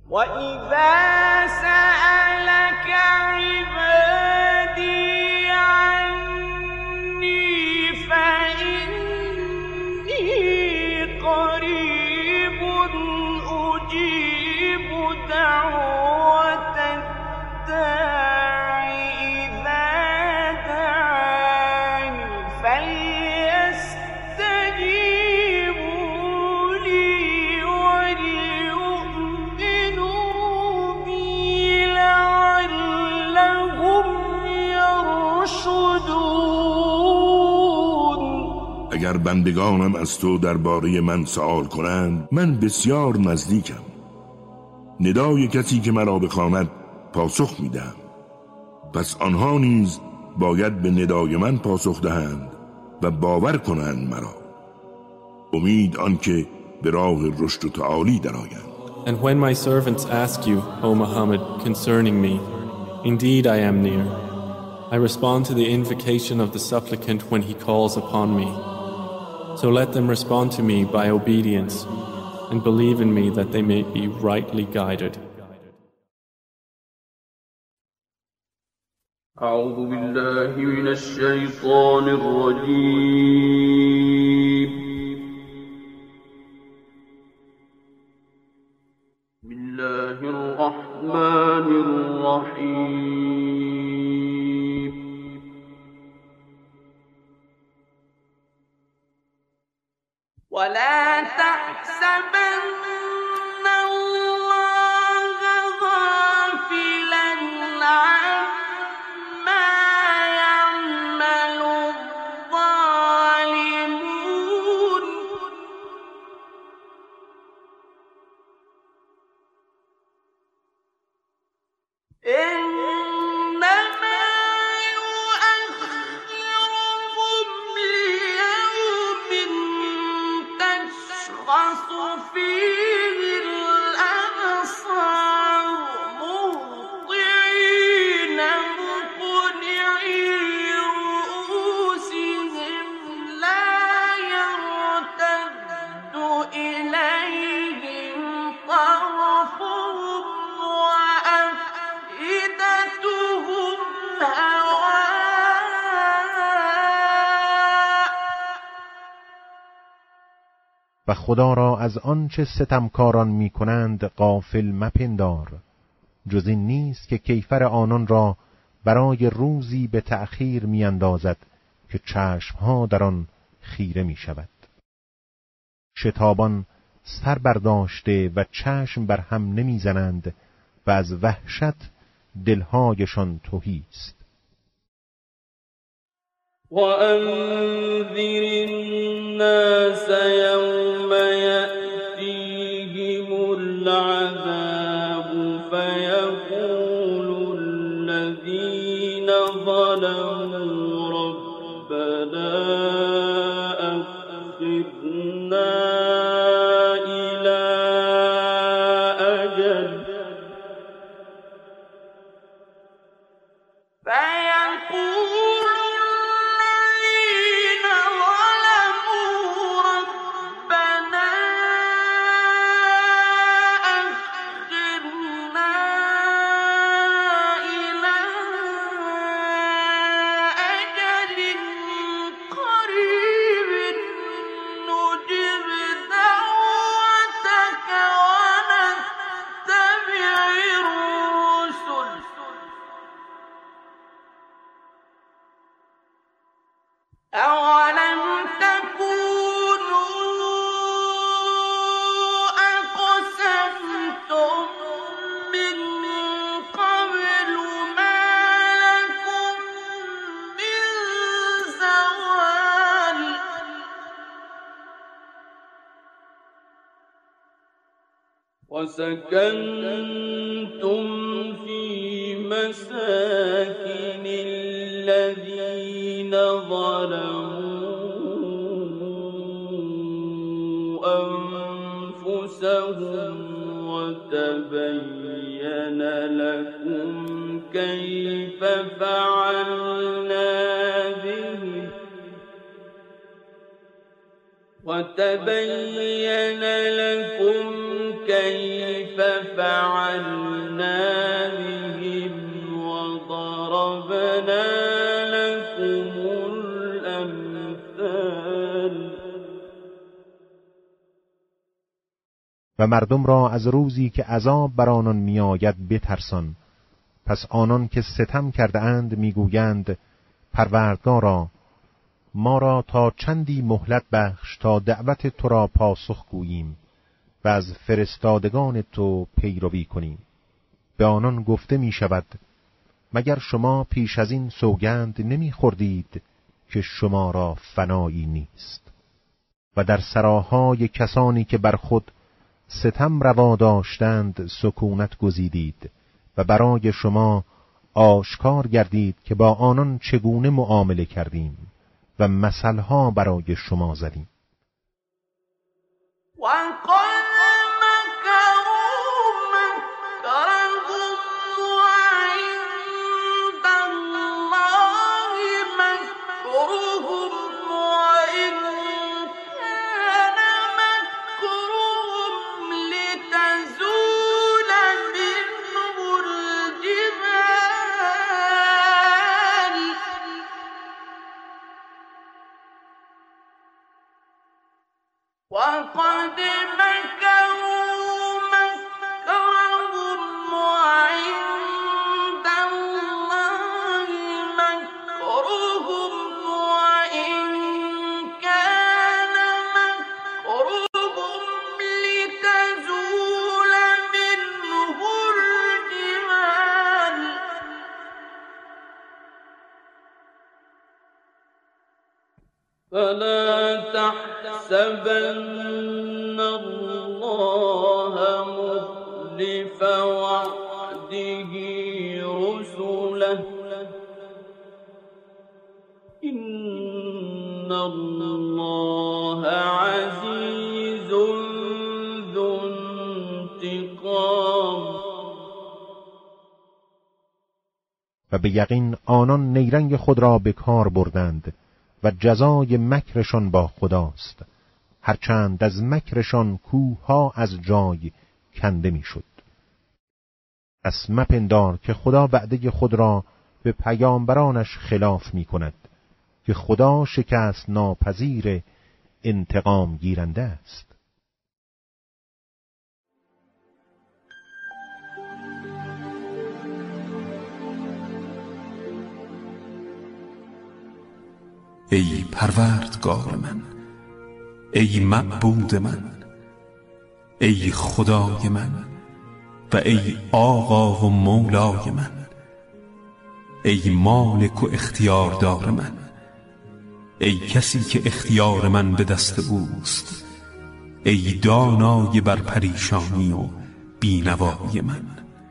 وَإِذَا سَأَلَكَ عِبَادِي عَنِّي فَإِنِّي قَرِيبٌ أُجِيبُ دَعْوَةَ الدَّاعِ إِذَا دَعَانِ فَلْيَسْتَجِيبُوا لِي وَلْيُؤْمِنُوا بِي لَعَلَّهُمْ يَرْشُدُونَ. اگر بندگانم از تو درباره من سؤال کنند، من بسیار نزدیکم. ندای کسی که مرا بخواند پاسخ میدم. پس آنها نیز باید به ندای من پاسخ دهند و باور کنند مرا. امید آنکه به راه رشد و تعالی درآیند. And when my servants ask you, O Muhammad, concerning me, indeed I am near. I respond to the invocation of the supplicant when he calls upon me. So let them respond to me by obedience and believe in me that they may be rightly guided. أعوذ بالله من الشيطان الرجيم. بسم الله الرحمن الرحيم. ولا تحسبن الله غافلا عما يعمل الظالمون إنما يؤخرهم ليوم تشخص فيه الأبصار مهطعين مقنعي رؤوسهم لا يرتد إليهم طرفهم وأفئدتهم هواء. و خدا را از آنچه ستمکاران می کنند غافل مپندار. جز این نیست که کیفر آنان را برای روزی به تأخیر می اندازد که چشمها در آن خیره می شود. شتابان سر برداشته و چشم بر هم نمی زنند و از وحشت دلهایشان تهی است. وأنذر الناس يوم يأتيهم العذاب فيقول الذين ظلموا ربنا أخرنا إلى أجل فيقول الذين ظلموا ربنا أخرنا إلى أجل قريب نجب دعوتك ونتبع الرسل أولم تكونوا أقسمتم من قبل ما لكم من زوال وسكنتم في مساكن الذين ظلموا أنفسهم وتبين لكم كيف فعلنا بهم وتبين لكم كيف فعلنا بهم وضربنا لكم الأمثال. و مردم را از روزی که عذاب بر آنان میآید بترسان. پس آنان که ستم کرده اند میگویند پروردگارا ما را تا چندی مهلت بخش تا دعوت تو را پاسخ گوییم و از فرستادگان تو پیروی کنیم. به آنان گفته می شود مگر شما پیش از این سوگند نمی خوردید که شما را فنایی نیست و در سراهای کسانی که بر خود ستم روا داشتند سکونت گزیدید و برای شما آشکار گردید که با آنان چگونه معامله کردیم و مثلها برای شما زدیم. وقد مكروا مكرهم وعند الله مكرهم وإن كان مكرهم لتزول منه الجبال فلا تحسبن الله مخلف وعده رسله إن الله عزيز ذو انتقام. و به یقین آنان نیرنگ خود را به کار بردند و جزای مکرشان با خداست، هرچند از مکرشان کوه‌ها از جای کنده میشد. پس مپندار که خدا وعده خود را به پیامبرانش خلاف می کند که خدا شکست ناپذیر انتقام گیرنده است. ای پروردگار من، ای معبود من، ای خدای من و ای آقا و مولای من، ای مالک و اختیاردار من، ای کسی که اختیار من به دست اوست، ای دانای بر پریشانی و بینوایی من،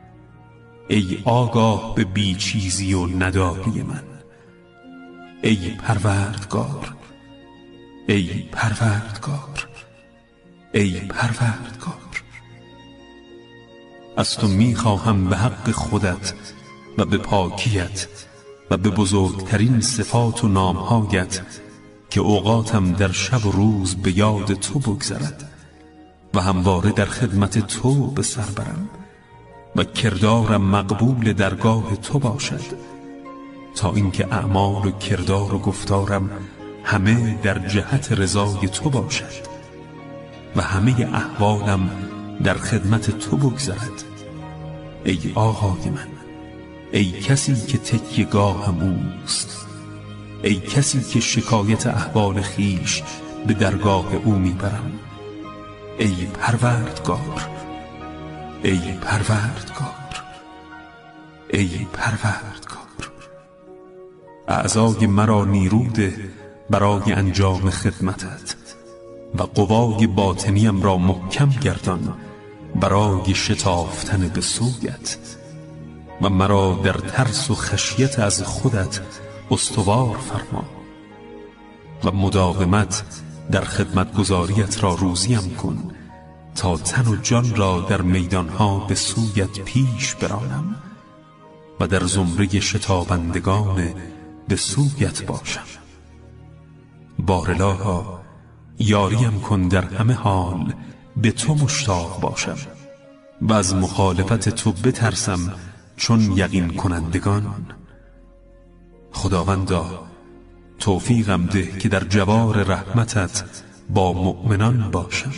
ای آگاه به بیچیزی و نداری من، ای پروردگار، ای پروردگار، ای پروردگار. از تو میخواهم به حق خودت و به پاکیت و به بزرگترین صفات و نامهایت که اوقاتم در شب و روز به یاد تو بگذرد و همواره در خدمت تو به سر برم و کردارم مقبول درگاه تو باشد، تا اینکه اعمال و کردار و گفتارم همه در جهت رضای تو باشد و همه احوالم در خدمت تو بگذرد. ای آقای من، ای کسی که تکیه‌گاهم اوست، ای کسی که شکایت احوال خیش به درگاه او میبرم، ای پروردگار، ای پروردگار، ای پروردگار. اعضای مرا نیروده برای انجام خدمتت و قوای باطنیم را محکم گردان برای شتافتن به سویت و مرا در ترس و خشیت از خودت استوار فرما و مداومت در خدمتگزاریت را روزیم کن تا تن و جان را در میدانها به سویت پیش برانم و در زمره شتابندگان به سویت باشم. بارالها یاریم کن در همه حال به تو مشتاق باشم و از مخالفت تو بترسم چون یقین کنندگان. خداوندا توفیقم ده که در جوار رحمتت با مؤمنان باشم.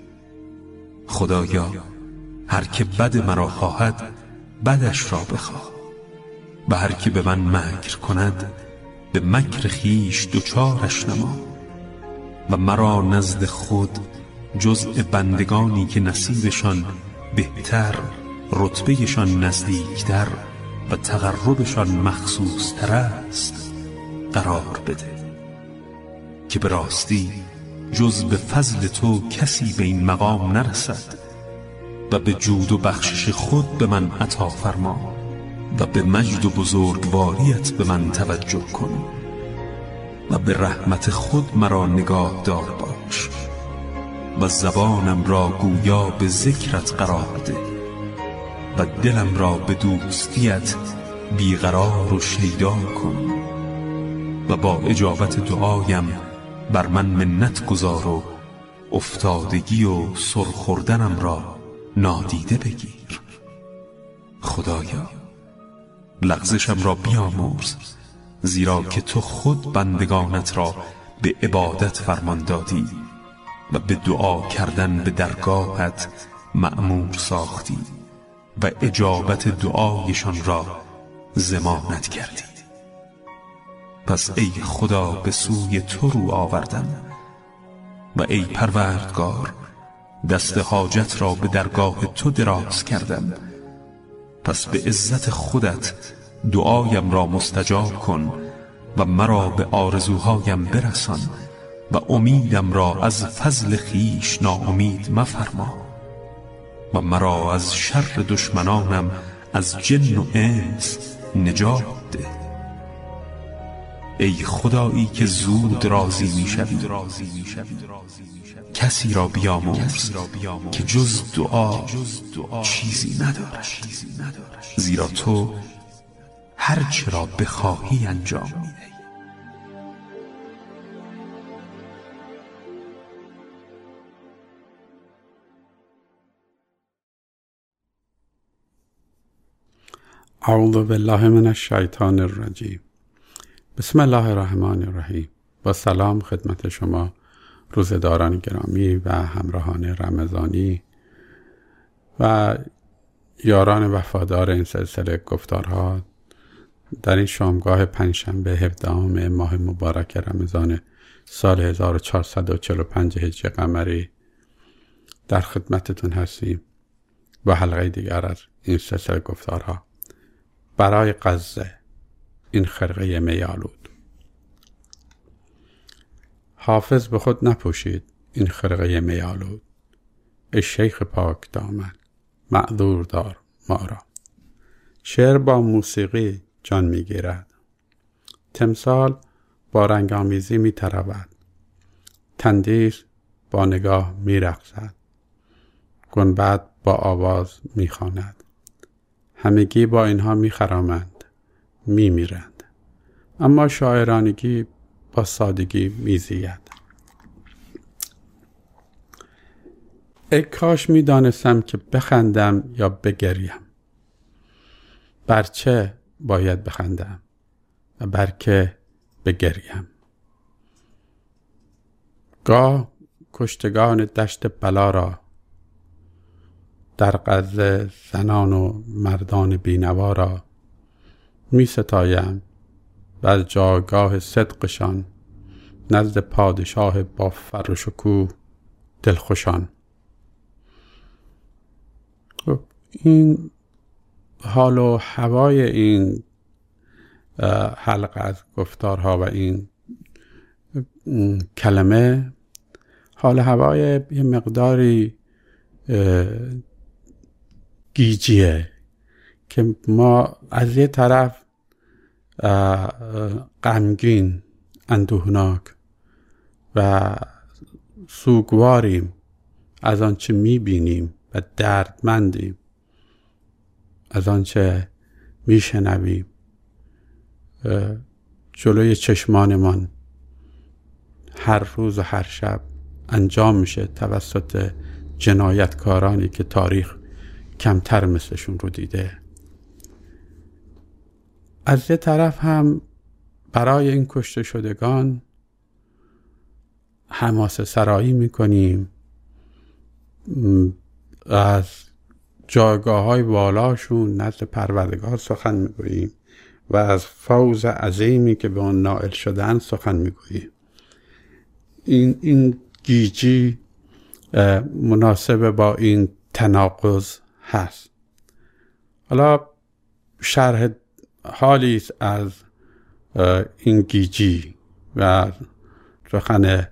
خدایا هر که بد مرا خواهد بدش را بخواه و هر که به من مکر کند به مکر خویش دچارش نما و مرا نزد خود جزء بندگانی که نصیبشان بهتر، رتبهشان نزدیکتر و تقربشان مخصوص تر است قرار بده، که به راستی جز به فضل تو کسی به این مقام نرسد و به جود و بخشش خود به من عطا فرما و به مجد و بزرگواریت به من توجه کن و به رحمت خود مرا نگاه دار باش و زبانم را گویا به ذکرت قرار ده و دلم را به دوستیت بیقرار و شیدا کن و با اجابت دعایم بر من منت گذار و افتادگی و سرخوردنم را نادیده بگیر. خدایا لغزشم را بیامرز، زیرا که تو خود بندگانت را به عبادت فرمان دادی و به دعا کردن به درگاهت مأمور ساختی و اجابت دعایشان را ضمانت کردی. پس ای خدا به سوی تو رو آوردم و ای پروردگار دست حاجت را به درگاه تو دراز کردم. پس به عزت خودت دعایم را مستجاب کن و مرا به آرزوهایم برسان و امیدم را از فضل خویش ناامید مفرما و مرا از شر دشمنانم از جن و انس نجات ده. ای خدایی که زود راضی می‌شوی، کسی را بیامرز که جز دعا چیزی ندارد، زیرا تو هر چه را بخواهی انجام می‌دهی. اعوذ بالله من الشیطان الرجیم. بسم الله الرحمن الرحیم. با سلام خدمت شما روزداران گرامی و همراهان رمضانی و یاران وفادار این سلسله گفتارها در این شامگاه پنجشنبه 17 ماه مبارک رمضان سال 1445 هجری قمری در خدمتتون هستیم با حلقه دیگر از این سلسله گفتارها برای غزه، این خرقه می‌آلود. حافظ به خود نپوشید این خرقه می‌آلود، ای شیخ پاک دامن معذور دار ما را. شعر با موسیقی جان می‌گیرد، تمثال با رنگامیزی می‌تراود، تندیس با نگاه می‌رقصد، گنبد با آواز می‌خواند، همگی با اینها می‌خرامند، می‌میرند، اما شاعرانگی با سادگی می‌زید. ای کاش می‌دانستم که بخندم یا بگریم، بر چه باید بخندم و بر که بگریم. گاه کشتگان دشت بلا را در غزه زنان و مردان بینوا را می ستایم و از جایگاه صدقشان نزد پادشاه با فر و شکوه دلخوشان. این حال و هوای این حلقه از گفتارها و این کلمه حال هوای یه مقداری گیجیه که ما از یه طرف غمگین، اندوهناک و سوگواریم از آنچه میبینیم و دردمندیم از آنچه میشنویم جلوی چشمانمان هر روز و هر شب انجام میشه توسط جنایتکارانی که تاریخ کمتر مثلشون رو دیده. از یه طرف هم برای این کشته شدگان حماسه سرایی میکنیم، از جایگاه‌های بالاشون نزد پروردگار سخن میگوییم و از فوز عظیمی که به آن نائل شدن سخن میگوییم. این گیجی مناسب با این تناقض هست. حالا شرح حالی است از این گیجی و سخن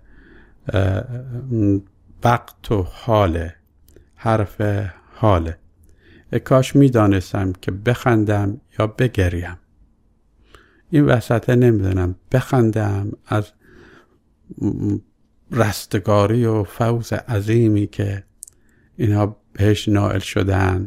وقت و حاله، حرف حاله. کاش میدانستم که بخندم یا بگریم. این وسطه نمیدونم بخندم از رستگاری و فوز عظیمی که اینها بهش نائل شدن،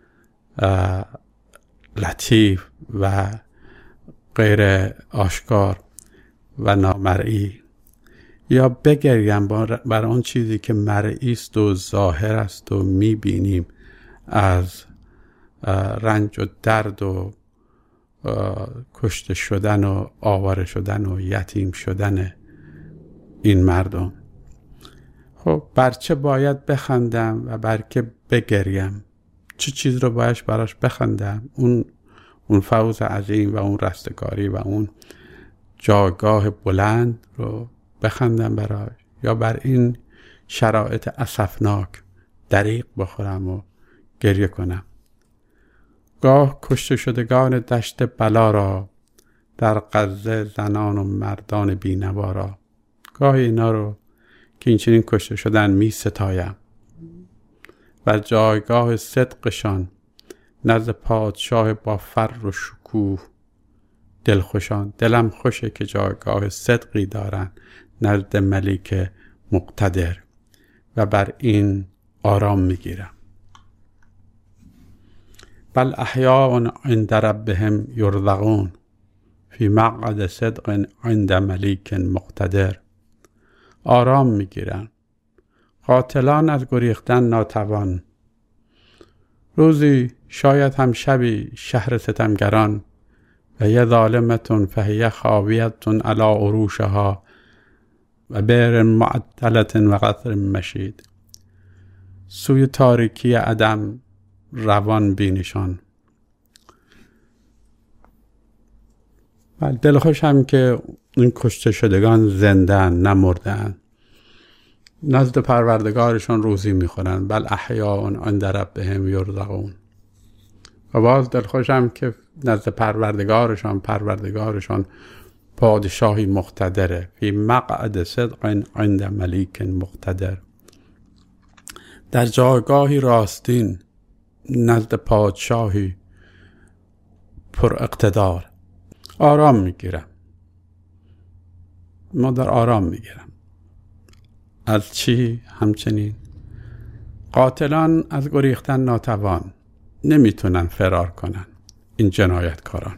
لطیف و غیر آشکار و نامرئی، یا بگریم بر آن چیزی که مرئی است و ظاهر است و میبینیم از رنج و درد و کشته شدن و آواره شدن و یتیم شدن این مردم. خب بر چه باید بخندم و بر که بگریم؟ چه چیز رو باید براش بخندم؟ اون فوز عظیم و اون رستگاری و اون جایگاه بلند رو بخندم براش، یا بر این شرایط اسفناک دریغ بخورم و گریه کنم؟ گاه کشته شدگان دشت بلا را، در غزه زنان و مردان بینوا را، گاه اینا رو که این چنین کشته شدن می ستایم و جایگاه صدقشان نزد پادشاه با فر و شکوه دلخوشان. دلم خوشه که جایگاه صدقی دارن نزد ملیک مقتدر و بر این آرام میگیرم. بل احیاء عند ربهم یرزقون فی مقعد صدق عند ملیک مقتدر. آرام میگیرن. قاتلان از گریختن ناتوان. روزی شاید هم شبی شهر ستمگران و یه ظالمتون فهیه خاویتون علی عروشها و بئر معطلت و قطر مشید. سوی تاریکی عدم روان بینشان. و دلخوشم که این کشته شدگان زندن، نمردن، نزد پروردگارشان روزی میخورن. بل احیاء عند ربهم یرزقون. و باز دلخوشم که نزد پروردگارشان پادشاهی مقتدره. فی مقعد صدق عند ملیک مقتدر. در جایگاهی راستین نزد پادشاهی پر اقتدار. آرام میگیرم. ما در آرام میگیرم. از چی؟ همچنین قاتلان از گریختن ناتوان، نمیتونن فرار کنن این جنایتکاران.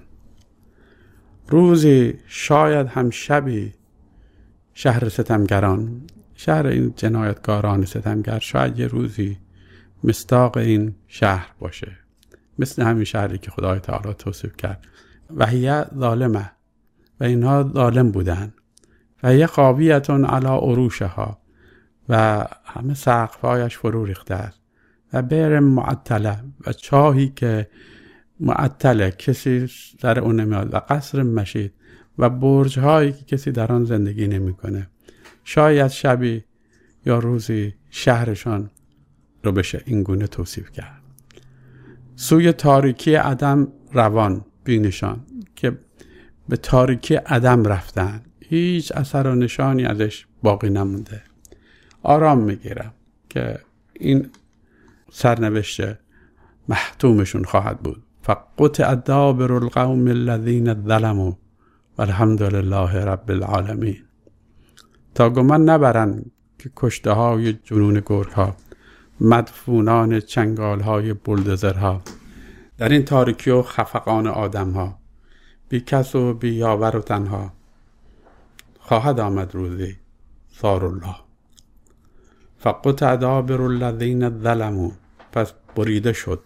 روزی شاید هم شبی شهر ستمگران، شهر این جنایتکاران ستمگر، شاید یه روزی مصداق این شهر باشه، مثل همین شهری که خدای تعالی توصیف کرد. و هی ظالمه، و اینها ظالم بودن. و هی خاویتون علی عروشها، و همه سقف‌هایش فرو ریخته است. و بئر معطله، و چاهی که معطله، کسی در اون نمیاد. و قصر مشید، و برج‌هایی که کسی در آن زندگی نمی‌کنه. شاید شبی یا روزی شهرشان رو بشه این گونه توصیف کرد. سوی تاریکی عدم روان بینشان، که به تاریکی عدم رفتن، هیچ اثر و نشانی ازش باقی نمونده. آرام میگیرم که این سرنوشت محتومشون خواهد بود. فقطع دابر القوم الذین ظلموا والحمد لله رب العالمین. تا گمان نبرن که کشته های جنون گرگ ها، مدفونان چنگال های بلدوزرها، در این تاریکی و خفقان آدم ها، بی کس و بی یاور و تنها، خواهد آمد روزی صار الله. فقطع دابر الذین ظلموا، پس بریده شد،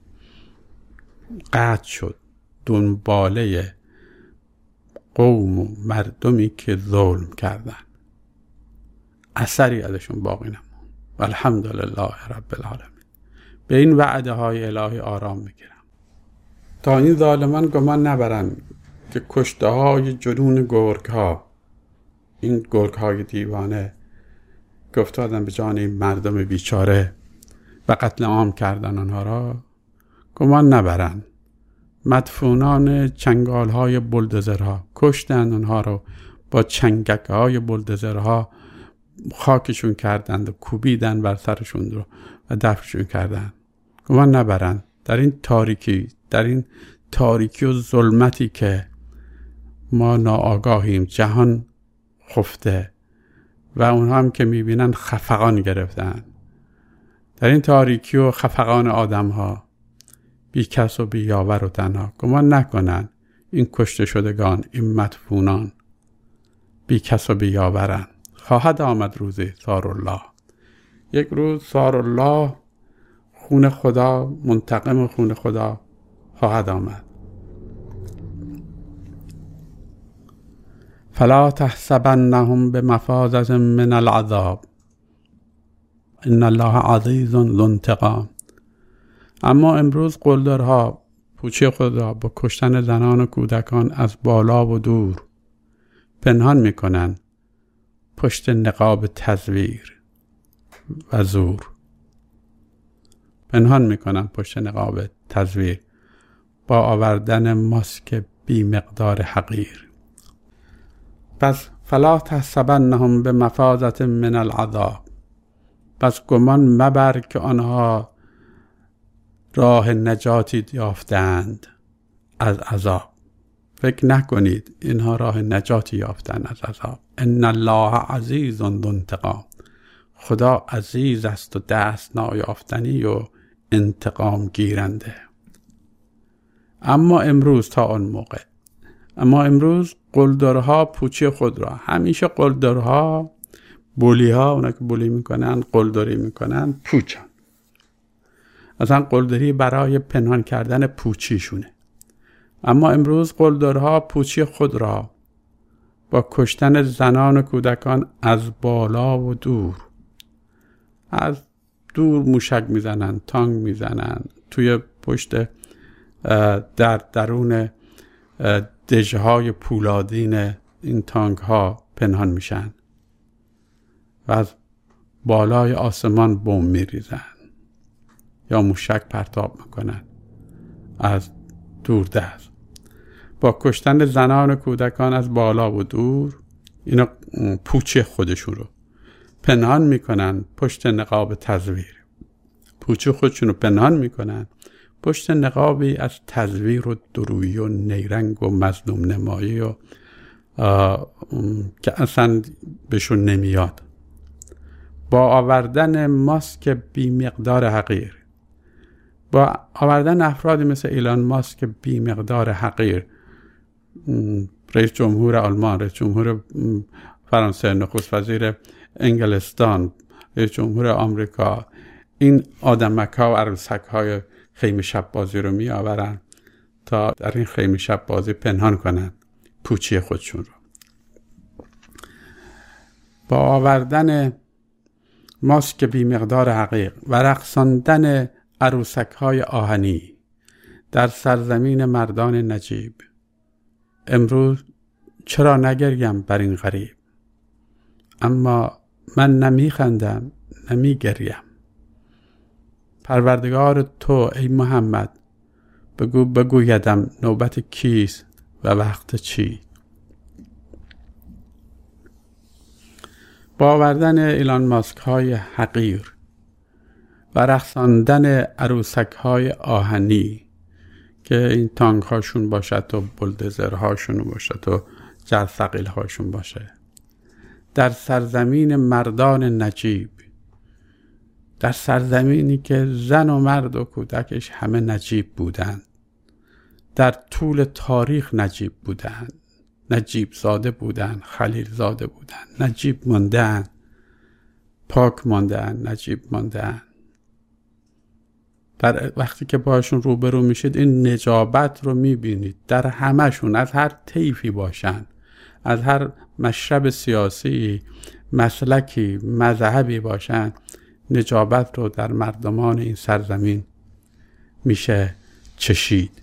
قطع شد دنباله قوم و مردمی که ظلم کردن، اثری ازشون باقی نموند. الحمدلله رب العالمین. به این وعده های الهی آرام میگیرم تا این ظالمان گمان نبرن که کشته های جنون گرگ ها، این گرگ های دیوانه که افتادن به جان این مردم بیچاره و قتل عام کردن آنها را، گمان نبرن مدفونان چنگال های بلدوزرها کشتن آنها را، با چنگک های بلدوزرها خاکشون کردند و کوبیدن بر سرشون رو و دفنشون کردن. گمان نبرن در این تاریکی و ظلمتی که ما ناآگاهیم، جهان خفته و اونها هم که میبینن خفقان گرفتن. در این تاریکی و خفقان آدم ها بی کس و بی یاور و تنها، گمان نکنن این کشته شدگان، این مدفونان بی کس و بی یاورن. خواهد آمد روزی ثارالله، یک روز ثارالله، خون خدا، منتقم خون خدا خواهد آمد. فلا تحسبنهم بمفازة من العذاب ان الله عزیز ذو انتقام. اما امروز قلدرها پوچی خود را با کشتن زنان و کودکان از بالا و دور پنهان میکنند پشت نقاب تزویر و زور. پنهان میکنن پشت نقاب تزویر با آوردن ماسک بی مقدار حقیر. پس فلا تحسبنهم بمفازة من العذاب، پس گمان مبر که آنها راه نجاتی یافتند از عذاب. فکر نکنید اینها راه نجاتی یافتند از عذاب. ان الله عزیز ذو انتقام. خدا عزیز است و دست نایافتنی و انتقام گیرنده. اما امروز تا آن موقع، اما امروز قلدرها پوچی خود را، همیشه قلدرها، بولیها، اونا که بولی میکنن، قلدری میکنن، پوچن. اصلا قلدری برای پنهان کردن پوچیشونه. اما امروز قلدرها پوچی خود را با کشتن زنان و کودکان از بالا و دور، از دور موشک میزنن، تانک میزنن، توی پشت در درون دژهای پولادین این تانک ها پنهان میشن و از بالای آسمان بمب میریزن یا موشک پرتاب میکنن از دور دست. با کشتن زنان و کودکان از بالا و دور، اینا پوچه خودشون رو پنهان میکنن پشت نقاب تزویر. پوچه خودشون رو پنهان میکنن پشت نقابی از تزویر و درویی و نیرنگ و مظلوم نمایی و که اصلا بهشون نمیاد. با آوردن ماسک بی مقدار حقیر، با آوردن افرادی مثل ایلان ماسک بی مقدار حقیر، رئیس جمهور آلمان، رئیس جمهور فرانسه، نخست وزیر انگلستان، رئیس جمهور آمریکا، این آدمک ها و عروسک های خیمه شب بازی رو می آورن تا در این خیمه شب بازی پنهان کنن پوچی خودشون رو. با آوردن ماسک بی مقدار حقیر و رقصاندن عروسک های آهنی در سرزمین مردان نجیب، امروز چرا نگریم بر این غریب؟ اما من نمی خندم نمی گریم. پروردگار تو ای محمد بگویدم نوبت کیست و وقت چی؟ با آوردن ایلان ماسک های حقیر و رقصاندن عروسک های آهنی که این تانک هاشون باشد و بلدوزر هاشون باشد و جرثقیل هاشون باشه، در سرزمین مردان نجیب، در سرزمینی که زن و مرد و کودکش همه نجیب بودند، در طول تاریخ نجیب بودند، نجیب زاده بودند، خلیل زاده بودند، نجیب ماندند، پاک ماندند، نجیب ماندند. در وقتی که باشون روبرو میشید این نجابت رو میبینید در همشون، از هر طیفی باشن، از هر مشرب سیاسی، مسلکی، مذهبی باشن، نجابت رو در مردمان این سرزمین میشه چشید.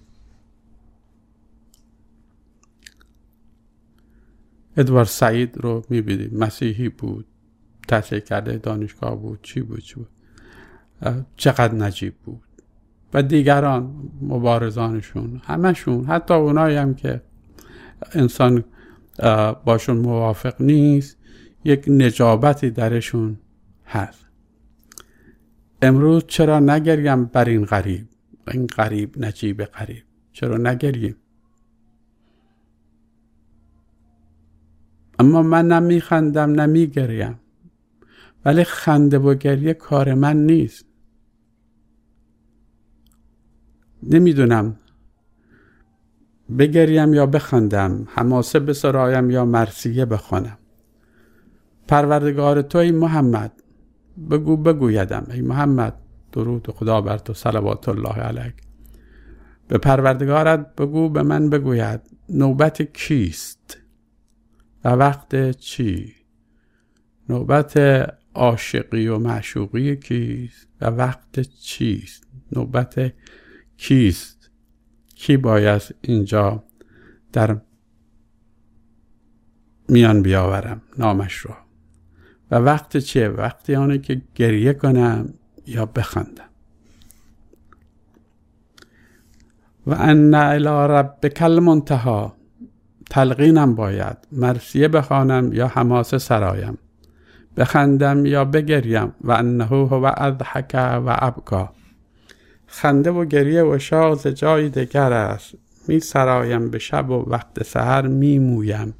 ادوارد سعید رو میبینید، مسیحی بود، تحصیل کرده دانشگاه بود، چی بود چقدر نجیب بود. و دیگران مبارزانشون، همشون، حتی اونایی هم که انسان باشون موافق نیست، یک نجابتی درشون هست. امروز چرا نگریم بر این غریب، این غریب نجیب غریب؟ چرا نگریم؟ اما من نمیخندم نمیگریم، ولی خنده و گریه کار من نیست. نمیدونم بگریم یا بخندم، حماسه بسرایم یا مرثیه بخوانم. پروردگار تو ای محمد بگویدم، ای محمد درود خدا بر تو صلوات الله علیک. به پروردگارت بگو به من بگوید نوبت کیست و وقت چی؟ نوبت عاشقی و معشوقی کیست و وقت چیست؟ نوبت کیست؟ کی باید اینجا در میان بیاورم نامش رو؟ و وقت چیه؟ وقتی آنه که گریه کنم یا بخندم. و ان الی ربک المنتهی، تلقینم باید، مرثیه بخوانم یا حماسه سرایم، بخندم یا بگریم. و انه هو اضحک و ابکا، خنده و گریه و شاز جای دگر است، می سرایم به شب و وقت سحر می مویم.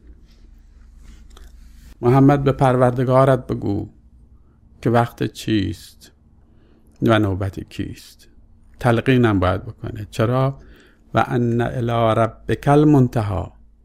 محمد به پروردگارت بگو که وقت چیست و نوبت کیست. تلقینم باید بکنه. چرا؟ و ان الی ربک المنتهی،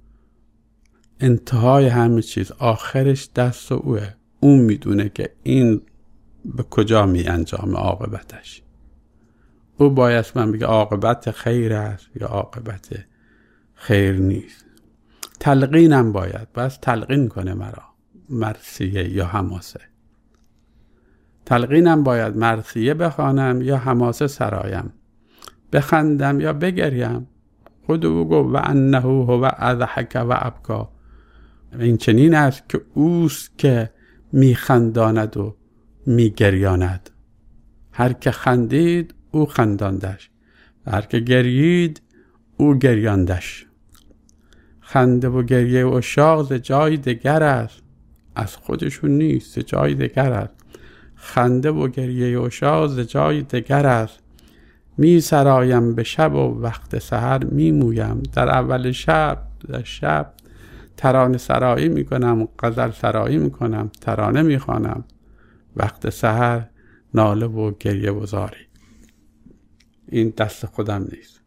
انتهای همه چیز، آخرش دست اوه. اون میدونه که این به کجا می انجام عاقبتش. او باید من بگه عاقبت خیر است یا عاقبت خیر نیست. تلقینم باید، بس تلقین کنه مرا، مرثیه یا حماسه. تلقینم باید مرثیه بخوانم یا حماسه سرایم، بخندم یا بگریم. خود او گفت و انه هو اضحک و ابکا، این چنین است که اوست که میخنداند و میگریاند. هر که خندید او خنداندش، هر که گرید او گریاندش. خنده و گریه و شاغ ز جای دگر است، از خودشون نیست، جای دگر است. خنده و گریه و شاغ ز جای دگر است، می سرایم به شب و وقت سحر می مویم. در اول شب، در شب ترانه سرایی می کنم، غزل سرایی می کنم، ترانه می خوانم. وقت سحر ناله و گریه و زاری. این دست خودم نیست.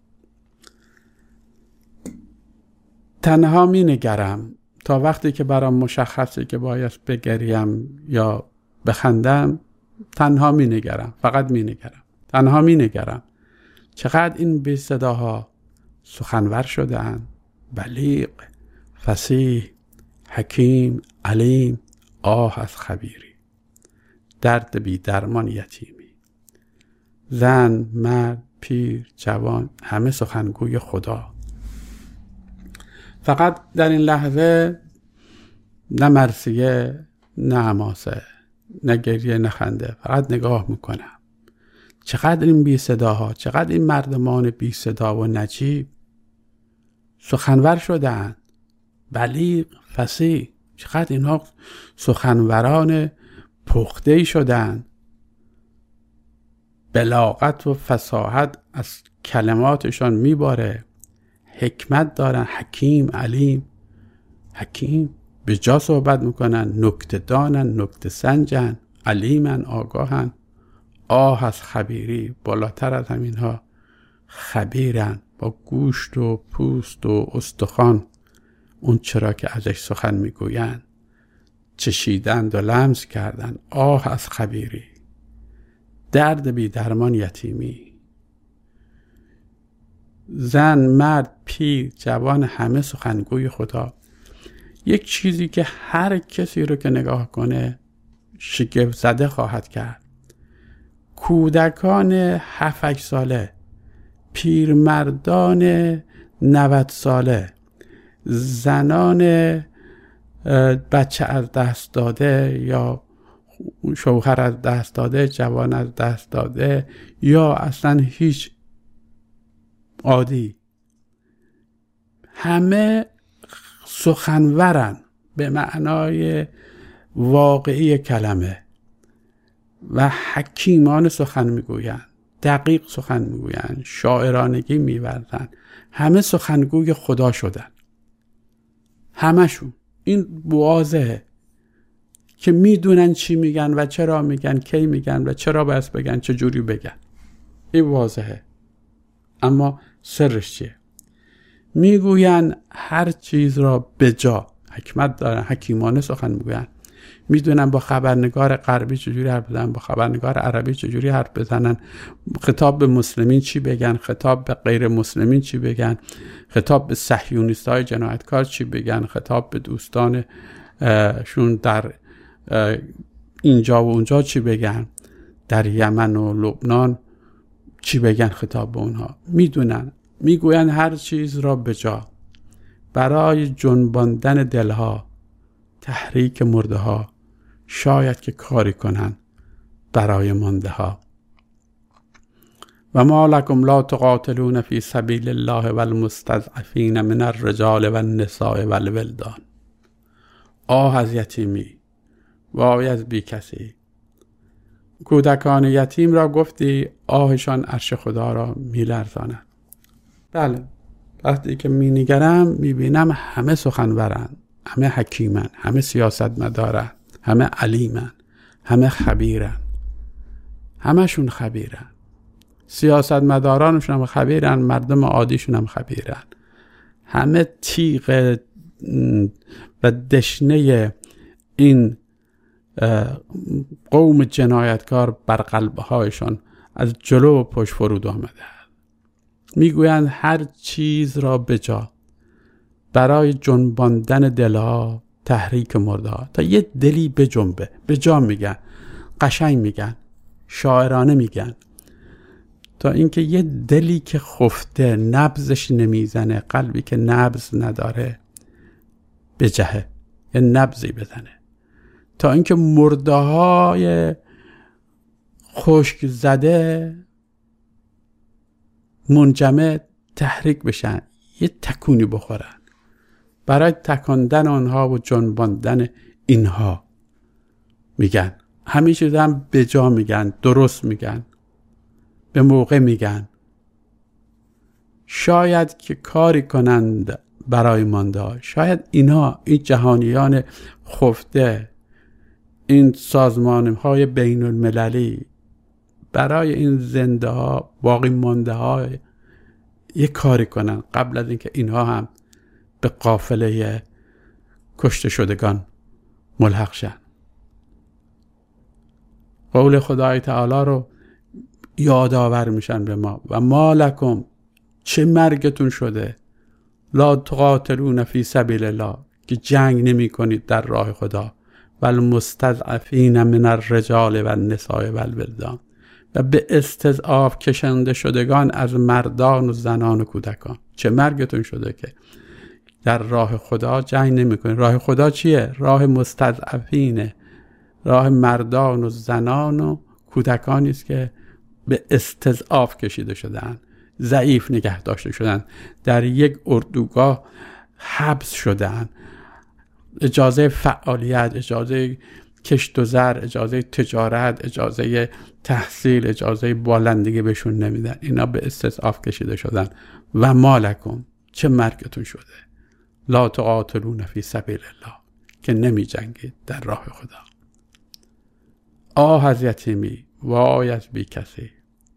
تنها می نگرم تا وقتی که برام مشخصه که باید بگریم یا بخندم. تنها می نگرم، فقط می نگرم، تنها می نگرم. چقدر این بی صداها سخنور شدن، بلیغ، فصیح، حکیم، علیم. آه از خبیری، درد بی درمان یتیمی. زن، مرد، پیر، جوان، همه سخنگوی خدا. فقط در این لحظه نه مرثیه، نه حماسه، نه گریه، نه خنده، فقط نگاه میکنم. چقدر این بی صداها، چقدر این مردمان بی صدا و نجیب سخنور شدن، بلیغ، فصیح. چقدر اینها سخنوران پخته شدن. بلاغت و فصاحت از کلماتشان میباره. حکمت دارن، حکیم، علیم. حکیم به جا صحبت میکنن، نکته دانن، نکته سنجن، علیمن، آگاهن. آه از خبیری، بالاتر از همینها خبیرن، با گوشت و پوست و استخوان اون چرا که ازش سخن میگوین چشیدند و لمس کردن. آه از خبیری، درد بی درمان یتیمی. زن، مرد، پیر، جوان، همه سخنگوی خدا. یک چیزی که هر کسی رو که نگاه کنه شگفت زده خواهد کرد. کودکان 7-8 ساله، پیرمردان 90 ساله، زنان بچه از دست داده یا شوهر از دست داده، جوان از دست داده یا اصلا هیچ عادی، همه سخنورن به معنای واقعی کلمه و حکیمان سخن میگویند، دقیق سخن میگویند، شاعرانگی میورزند، همه سخنگوی خدا شدن. همشون. این واضحه که میدونن چی میگن و چرا میگن، کی میگن و چرا باید بگن، چه جوری بگن. این واضحه. اما سرش چیه؟ میگوین هر چیز را به جا. حکمت دارن، حکیمانه سخن میگوین. میدونن با خبرنگار غربی چجوری حرف بزنن، با خبرنگار عربی چجوری حرف بزنن، خطاب به مسلمین چی بگن، خطاب به غیر مسلمین چی بگن، خطاب به صهیونیست‌های جنایتکار چی بگن، خطاب به دوستان شون در اینجا و اونجا چی بگن، در یمن و لبنان چی بگن، خطاب به اونها. میدونن. میگوین هر چیز را به جا برای جنباندن دلها، تحریک مرده ها، شاید که کاری کنن برای مانده ها. و ما لکم لا تقاتلون فی سبیل الله والمستضعفین من الرجال والنساء والولدان. آه از یتیمی، وای از بی کسی. کودکان یتیم را گفتی آهشان عرش خدا را میلرزاند. بله، وقتی که مینگرم میبینم همه سخنورن، همه حکیمن، همه سیاستمدارن، همه علیمن، همه خبیرن. همشون خبیرن. سیاستمدارانشون هم خبیرن، مردم عادیشون هم خبیرن. همه تیغ و دشنه این قوم جنایتکار بر قلبهایشان از جلو و پشت فرود آمده. میگویند هر چیز را به جا برای جنباندن دلها، تحریک مرده ها. تا یه دلی به جنبه، به جا میگن، قشنگ میگن، شاعرانه میگن. تا اینکه یه دلی که خفته، نبضش نمیزنه، قلبی که نبض نداره بجهه، یه نبضی بزنه. تا اینکه مرده های خشک زده منجمد تحریک بشن، یه تکونی بخورن. برای تکاندن آنها و جنباندن اینها میگن. همیشه هم به جا میگن، درست میگن، به موقع میگن. شاید که کاری کنند برای مانده ها. شاید اینها، این جهانیان خفته، این سازمان های بین المللی برای این زنده ها، باقی مانده ها یک کاری کنن قبل از اینکه اینها هم به قافله کشته شدگان ملحق شن. قول خدای تعالی رو یادآور میشن به ما. و ما لکم، چه مرگتون شده، لا تقاتلون فی سبیل الله، که جنگ نمی کنید در راه خدا، والمستضعفین من الرجال والنساء والولدان، و به استضعاف کشنده شدگان از مردان و زنان و کودکان. چه مرگتون شده که در راه خدا جنگ نمی کنید. راه خدا چیه؟ راه مستضعفینه، راه مردان و زنان و کودکانی است که به استضعاف کشیده شدن، ضعیف نگه داشته شدن، در یک اردوگاه حبس شدن، اجازه فعالیت، اجازه کشت و زر، اجازه تجارت، اجازه تحصیل، اجازه بالندگی بهشون نمیدن. اینا به استضعاف کشیده شدن. و مالکم، چه مرگتون شده، لا تقاتلون فی سبیل الله، که نمی جنگید در راه خدا. آه از یتیمی، وای از بی کسی.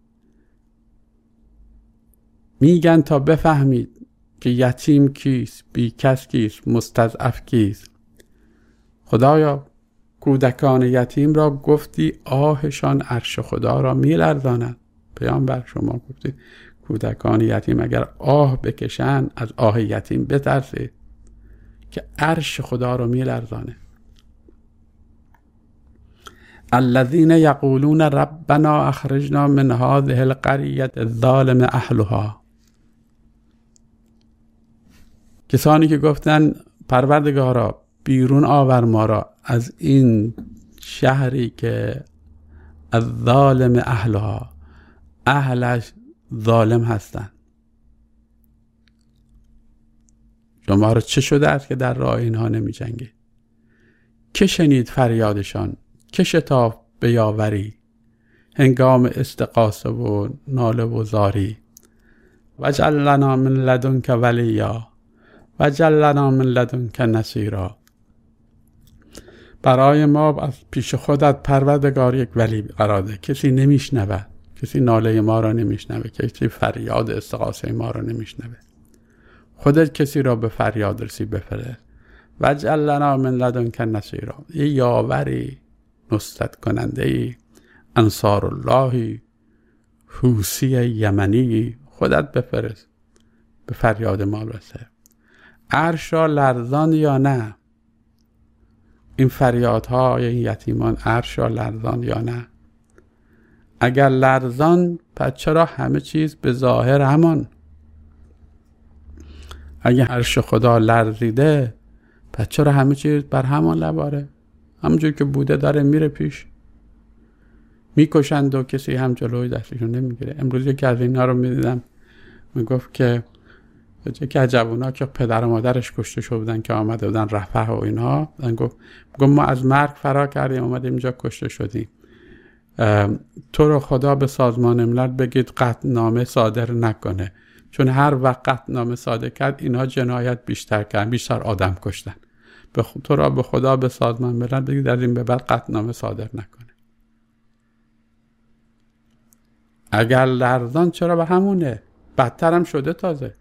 میگن تا بفهمید که یتیم کیست، بی کس کیست، مستضعف کیست. خدایا کودکان یتیم را گفتی آهشان عرش خدا را می‌لرزاند. پیامبر شما گفتید کودکان یتیم اگر آه بکشن از آه یتیم بترسید که عرش خدا را می‌لرزانه. الذين يقولون ربنا اخرجنا من هذه القرية الظالم اهلها. کسانی که گفتن پروردگارا بیرون آور ما را از این شهری که از ظالم اهلها، اهلش ظالم هستن. شما را چه شده است که در راه اینها نمی جنگید؟ که شنید فریادشان، که شتاب به یاوری هنگام استغاثه و ناله و زاری. وجعل لنا من لدنک ولیا وجعل لنا من لدنک نصیرا. برای ما از پیش خودت پروردگار یک ولی قرار ده. کسی نمیشنوه، کسی ناله ما را نمیشنوه، کسی فریاد استغاثه ما را نمیشنوه. خودت کسی را به فریاد رسی بفرست. وجعل لنا من لدنک نصیرا. یه یاوری، نصرت کننده ای، انصار اللهی، حوسی یمنی خودت بفرست به فریاد ما رسه. عرش را لرزان یا نه؟ این فریادهای این یتیمان عرش را لرزان یا نه؟ اگر لرزان پس چرا همه چیز به ظاهر همان؟ اگر عرش خدا لرزیده پس چرا همه چیز بر همان لباره؟ همونجور که بوده داره میره پیش. میکشند و کسی هم جلوی دستشون نمیگیره. امروز یکی از اینا رو میدیدم میگفت که یکی از جوونا که پدر و مادرش کشته شده بودن که آمده بودن رفح و اینها، گفت ما از مرگ فرار کردیم اومدیم اینجا کشته شدیم. تو رو خدا به سازمان ملل بگید قطعنامه صادر نکنه، چون هر وقت قطعنامه صادر کرد اینها جنایت بیشتر کردن، بیشتر آدم کشتن. تو را به خدا به سازمان ملل بگید از این به بعد قطعنامه صادر نکنه. اگر لرزان چرا به همونه؟ بدتر هم شده تازه.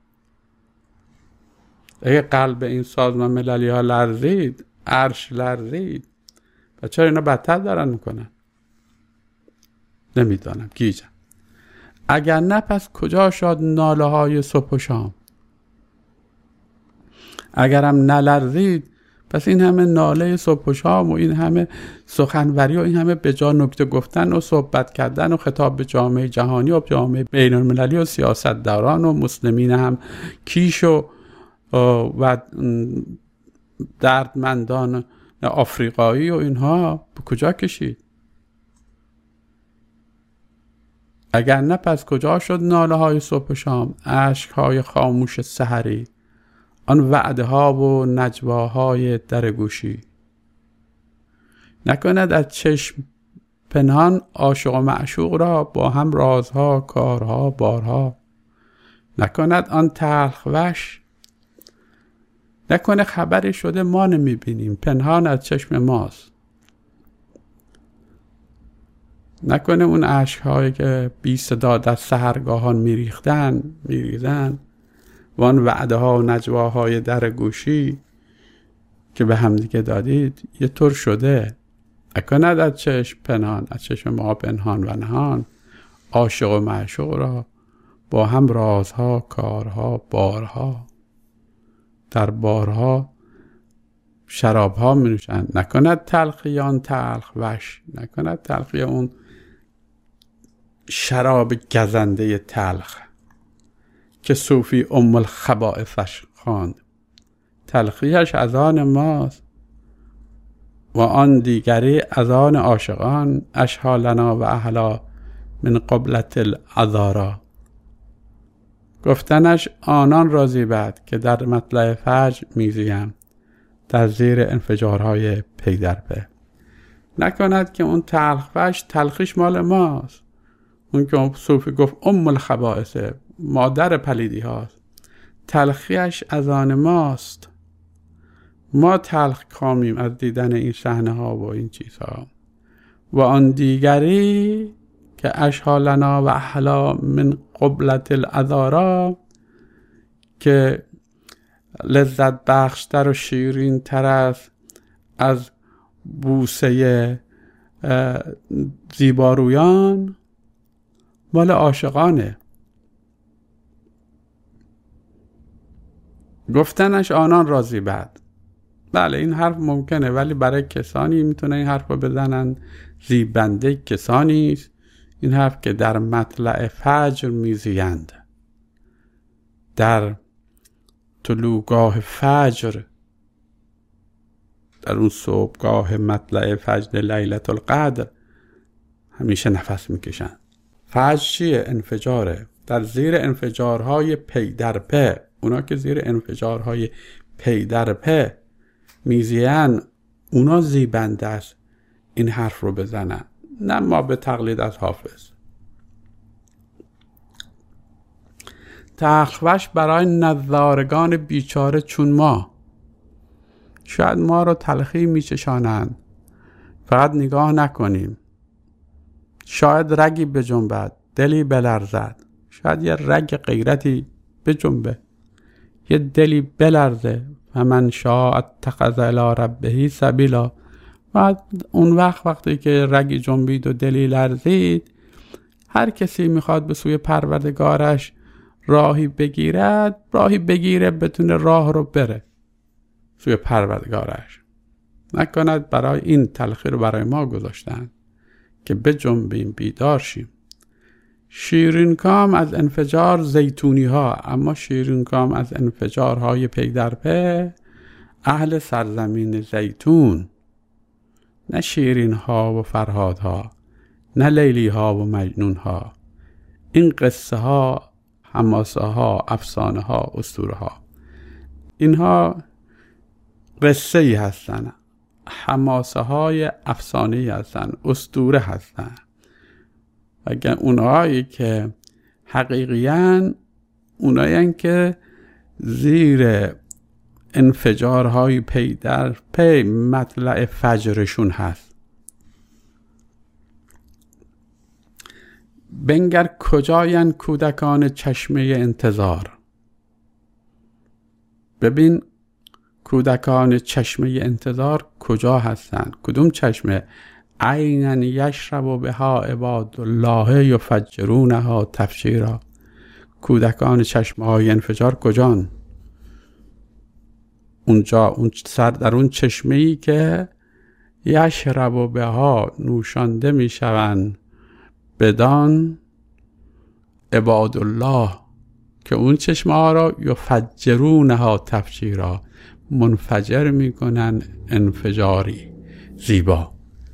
اگه قلب این سازمان مللی ها لرزید، عرش لرزید، و چرا اینا بدتر دارن میکنن؟ نمیدانم، گیجم. اگر نه پس کجا شد ناله های صبح و شام؟ اگرم نلرزید پس این همه ناله صبح و شام و این همه سخنوری و این همه به جا نکته گفتن و صحبت کردن و خطاب به جامعه جهانی و جامعه بین المللی و سیاستداران و مسلمین هم کیش و دردمندان آفریقایی و اینها به کجا کشید؟ اگر نه پس کجا شد ناله های صبح و شام، اشک های خاموش سحری، آن وعده ها و نجواهای در گوشی؟ نکند از چشم پنهان عاشق و معشوق را با هم رازها، کارها، بارها؟ نکند آن تلخ وش؟ نکنه خبری شده ما نمیبینیم، پنهان از چشم ماست؟ نکنه اون عشقهایی که بی صدا در سحرگاهان میریزن و آن وعده ها و نجواهای در گوشی که به هم دیگه دادید یه طور شده؟ نکند از چشم پنهان، از چشم ما پنهان و نهان، عاشق و معشوق را با هم رازها، کارها، بارها؟ در بارها شرابها می نوشند. نکند تلخیان تلخ وش، نکند تلخی اون شراب گزنده تلخ که صوفی ام الخبائثش خواند. تلخیش از آن ماست و آن دیگری از آن عاشقان، اشحالنا و اهلا من قبلت العذارا. گفتنش آنان را زیبد که در مطلع فجر میزیم در زیر انفجارهای پی در پی. نکند که اون تلخش تلخیش مال ماست. اون که صوفی گفت ام الخبائث، مادر پلیدی هاست، تلخیش از آن ماست. ما تلخ کامیم از دیدن این صحنه ها و این چیزها. و آن دیگری که اشحالنا و احلا من قبلت العذارا، که لذت بخشتر و شیرین تر است از بوسه زیبارویان مال عاشقانه. گفتنش آنان را زیبد. بله این حرف ممکنه، ولی برای کسانی میتونه این حرف رو بزنن زیبنده کسانی است این حرف که در مطلع فجر میزیند، در طلوعگاه فجر، در اون صبحگاه مطلع فجر لیلة القدر همیشه نفس میکشن. فجر چیه؟ انفجاره. در زیر انفجارهای پی در پی، اونا که زیر انفجارهای پی در پی میزین، اونا زیبنده است این حرف رو بزنن، نه ما به تقلید از حافظ. تخفش برای نظارگان بیچاره چون ما، شاید ما رو تلخی میچشانند، فقط نگاه نکنیم. شاید رگی بجنبد، دلی بلرزد، شاید یه رگ غیرتی بجنبه، یه دلی بلرزه. فمن شاء اتخذ الی ربه سبیلا. بعد اون وقتی که رگی جنبید و دلی لرزید، هر کسی میخواد به سوی پروردگارش راهی بگیره بتونه راه رو بره سوی پروردگارش. نکند برای این تلخی رو برای ما گذاشتن که بجنبیم، بیدار شیم. شیرین کام از انفجار زیتونی ها، اما شیرین کام از انفجارهای پی در پی اهل سرزمین زیتون، نه شیرین ها و فرهاد ها، نه لیلی ها و مجنون ها. این قصه ها، حماسه ها، افسانه ها، اسطوره ها، اینها قصه ای هستن، حماسه های افسانه ای هستن، اسطوره هستن. اگر اونهایی که حقیقیان، اونهایی که زیر انفجارهای پی در پی مطلع فجرشون هست. بنگر کجاین کودکان چشمه انتظار. ببین کودکان چشمه انتظار کجا هستن؟ کدوم چشمه؟ عینن یشرب بها عباد الله یفجرونها تفجیرا. کودکان چشمه های انفجار کجان؟ اونجا، اون سر در اون چشمه ای که یشرب بها نوشانده می شوند بدان عباد الله، که اون چشمه ها را یفجرونها تفجیرا، منفجر می کنن انفجاری زیبا.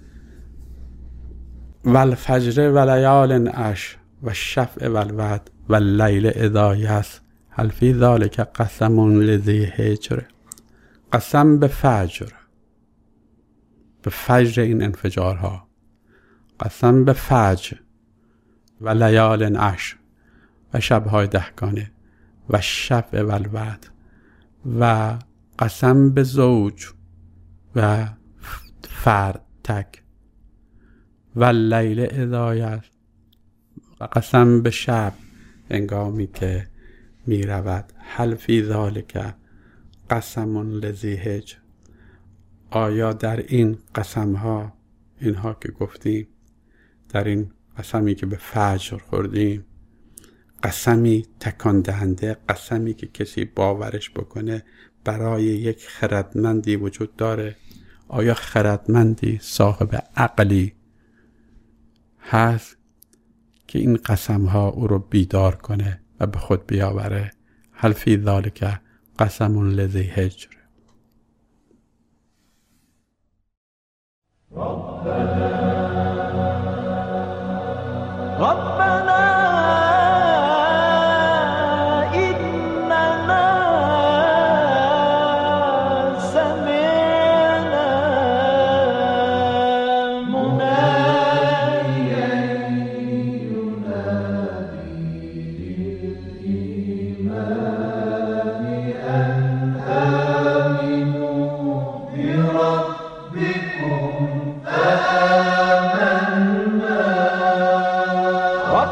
والفجر ولیال عشر والشفع والوتر واللیل اذا یسر هل فی ذلک قسم لذی حجر. قسم به فجر، به فجر این انفجارها، قسم به فجر و لیال عشر و شبهای دهگانه و شفع و الوتر، و قسم به زوج و فرد تک، و لیل اذا یسر، و قسم به شب هنگامی که می رود. هل فی ذلک قسم لذی حجر. آیا در این قسم ها، اینها که گفتیم، در این قسمی که به فجر خوردیم، قسمی تکان دهنده، قسمی که کسی باورش بکنه برای یک خردمندی وجود داره؟ آیا خردمندی صاحب عقلی هست که این قسم ها او رو بیدار کنه و به خود بیاوره؟ هل فی ذلک قسم لذی حجر. ربنا إننا سمعنا مناديا ينادي للإيمان أن آمنوا بربكم فآمنا.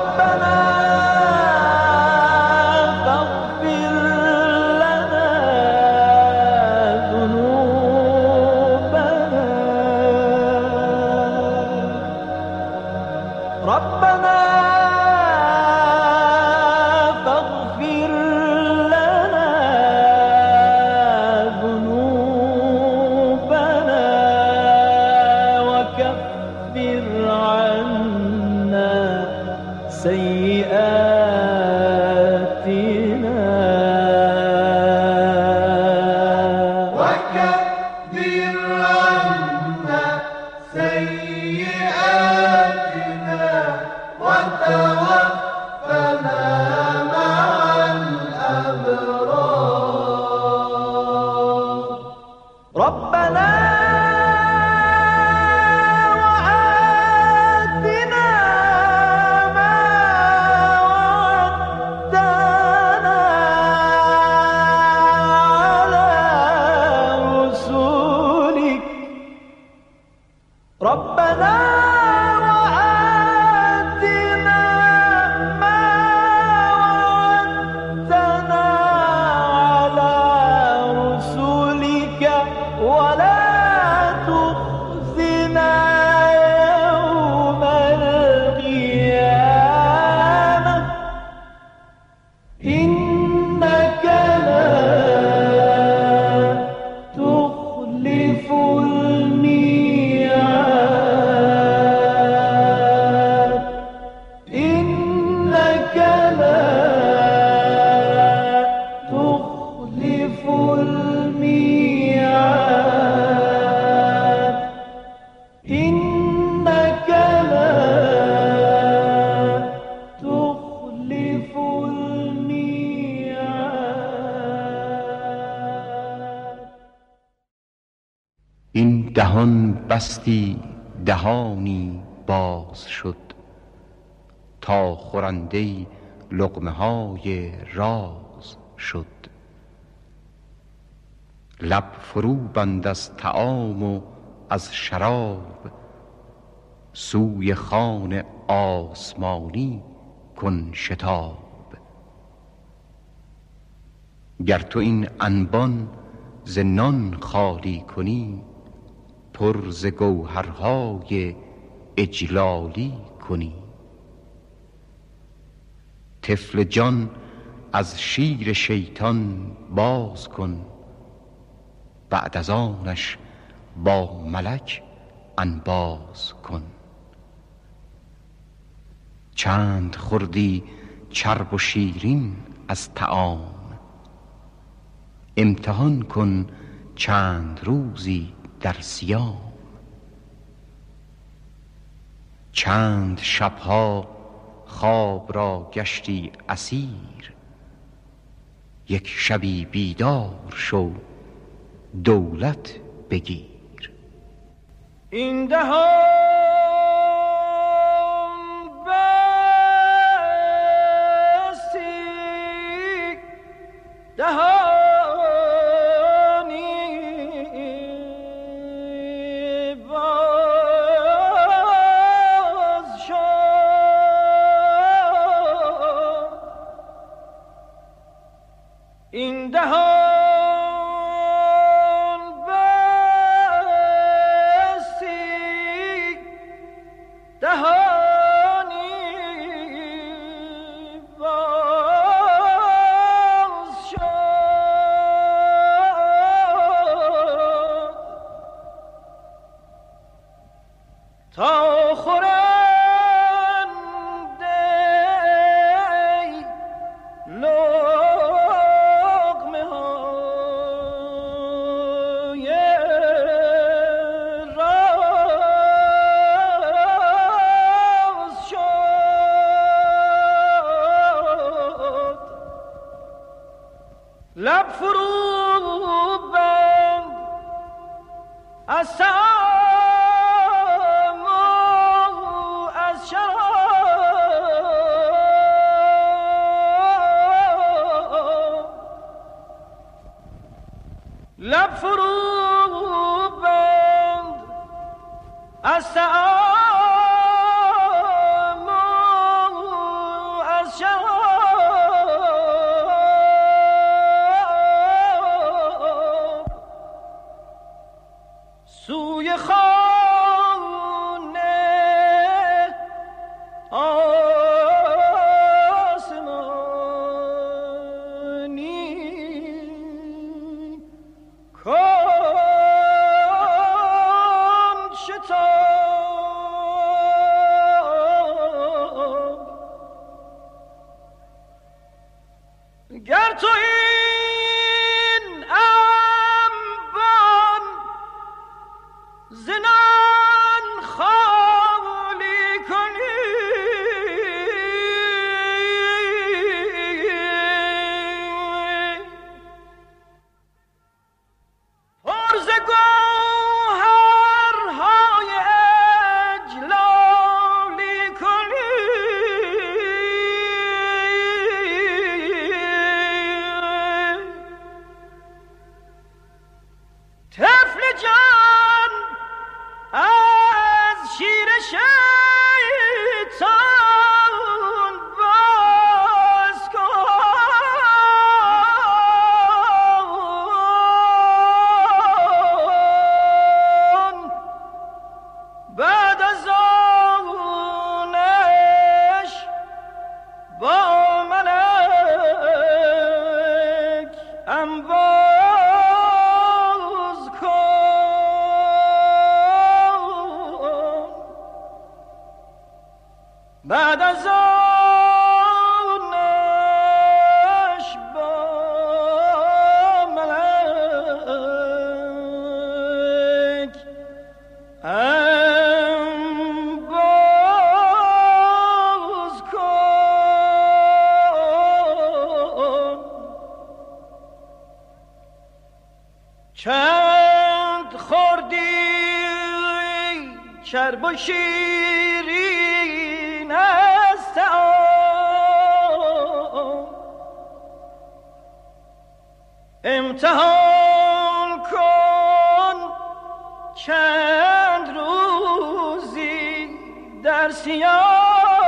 دهان بستی دهانی باز شد، تا خورنده لقمه های راز شد. لب فرو بند از طعام و از شراب، سوی خوان آسمانی کن شتاب. گر تو این انبان ز نان خالی کنی، پر ز گوهرهای اجلالی کنی. طفل جان از شیر شیطان باز کن، بعد از آنش با ملک انباز کن. چند خوردی چرب و شیرین از طعام، امتحان کن چند روزی در صیام. چند شبها خواب را گشتی اسیر، یک شبی بیدار شو دولت بگیر. این دهان بستی دهانی باز شد. این دهان تا خورنده لقمه های راز شد. لب فرو بند از لب فرو بند از طعام و از شراب، سوی خانه آسمانی کن شتاب. گر تو این انبان ز نان خالی کنی، پر ز گوهرهای اجلالی کنی. طفل جان از شیر شیطان باز کن، بعد از آنش با ملک انباز کن. بعد از آنش با ملک انباز کن. چند خوردی شرب و شیرین است امتحان کن چند روزی در سیاه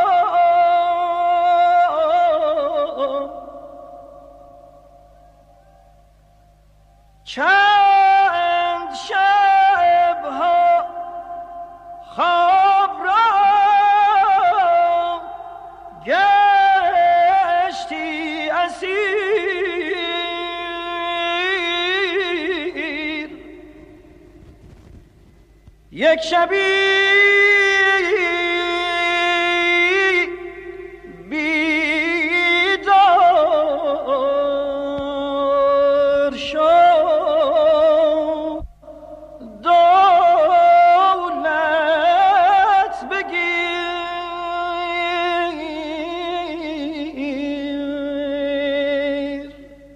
چند شبها خواب را گشتی اسیر یک شبی بیدار شو دولت بگیر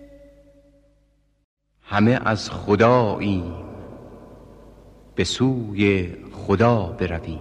همه از خداییم به سوی خدا برویم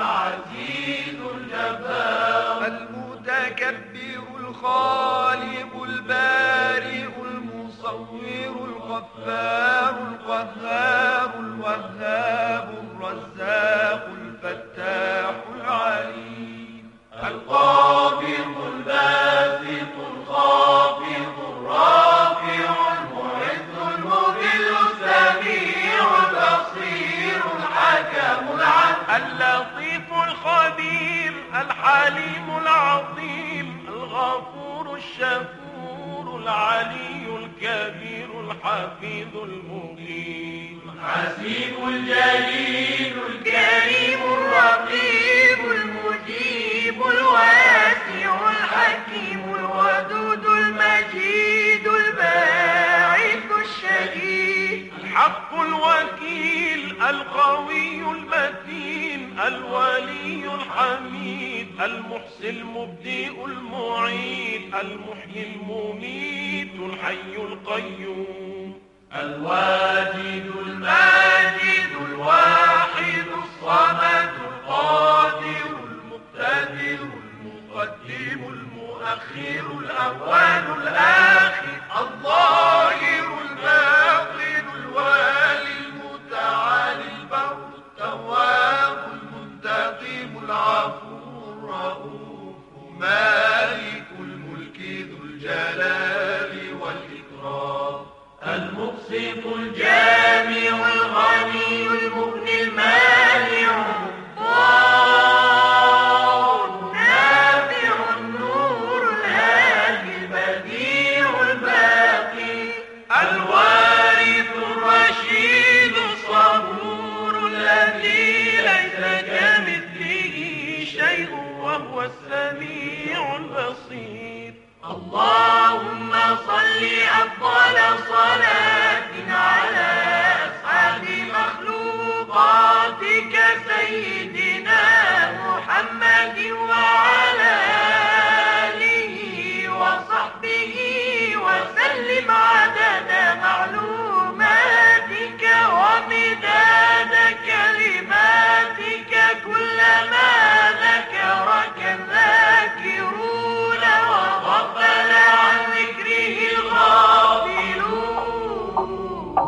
العزيز الجبار المتكبر الخالق البارئ المصور الغفار القهار الوهاب الرزاق الفتاح العليم القابض الباسط الخافض الرافع المعز المذل السميع البصير الحكم العدل اللطيف الخبير الحليم العظيم الغفور الشكور العلي الكبير الحفيظ المقيم الحسيب الجليل الكريم الرقيب المجيب الواسع الحكيم الودود المجيد الباعث الشهيد الحق الوكيل القوي المتين الولي الحميد المحسن المبدئ المعيد المحيي المميت الحي القيوم الواجد الماجد الواحد الصمد القادر المقتدر المقدم المؤخر الأول الآخر الظاهر الباطن الوالي المتعالي البر التواب المنتقم العفو الرؤوف مالك الملك ذو الجلال والإكرام المقسط الجامع الغني المغني المانع النافع النور الهادي البديع الباقي الوارث الرشيد الصبور الذي ليس كمثله شيء وهو السميع البصير اللهم صل أفضل صلاة على أسعد مخلوقاتك سيدنا محمد وعلى آله وصحبه وسلم عدد معلوماتك ومداد كلماتك كلما ذكرك الذاكرون وغفل عن ذكره الغافلون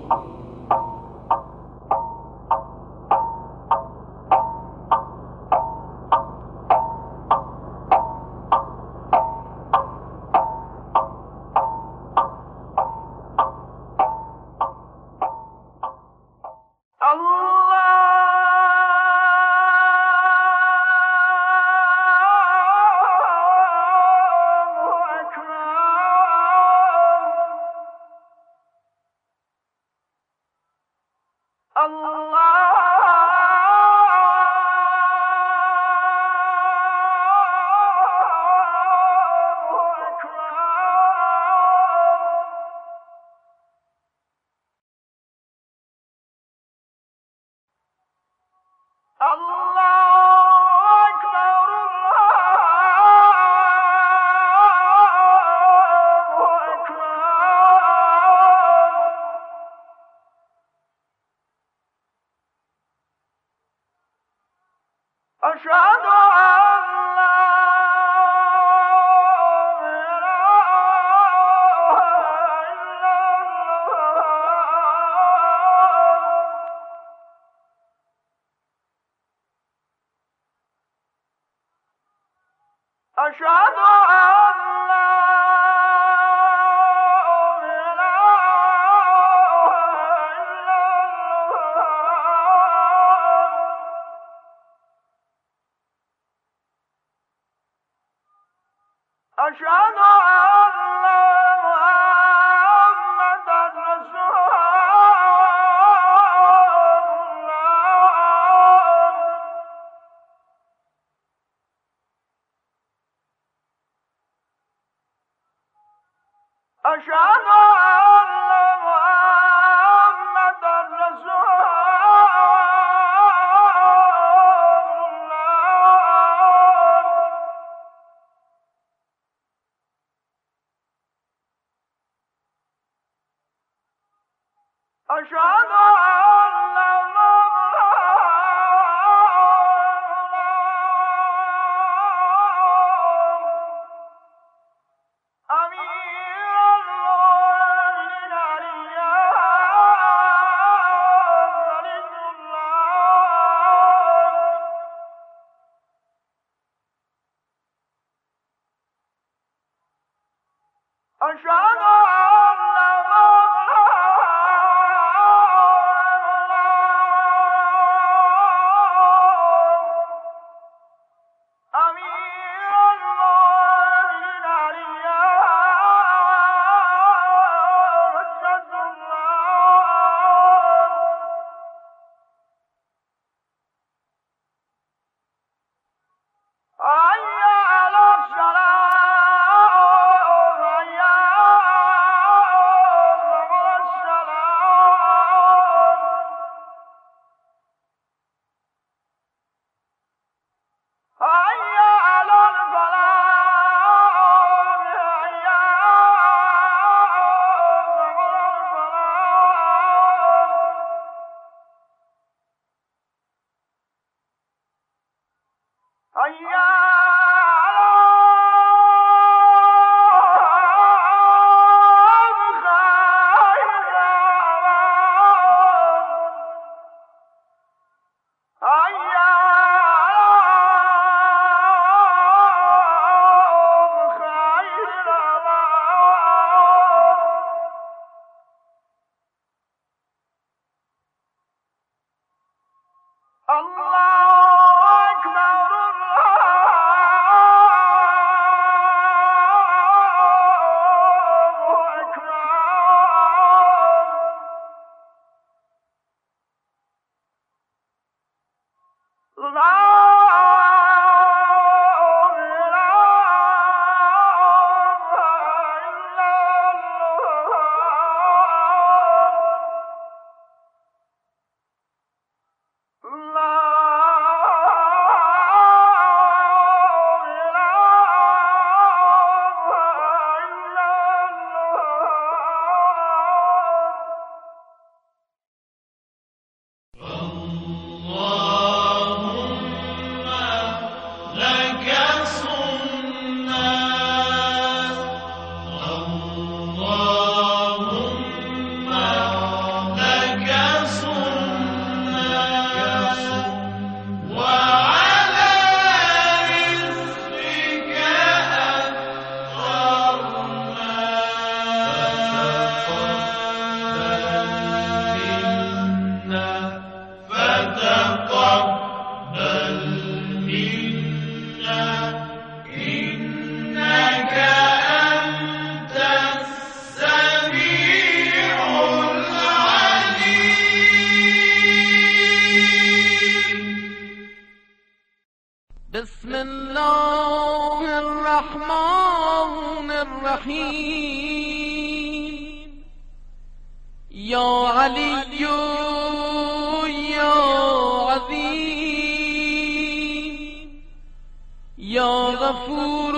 أشهد أن لا إله إلا الله أشهد أن لا أشهد أن محمدًا رسول الله أشهد أن محمدًا رسول أشهد أن بسم الله الرحمن الرحیم یا علی یا عظیم یا غفور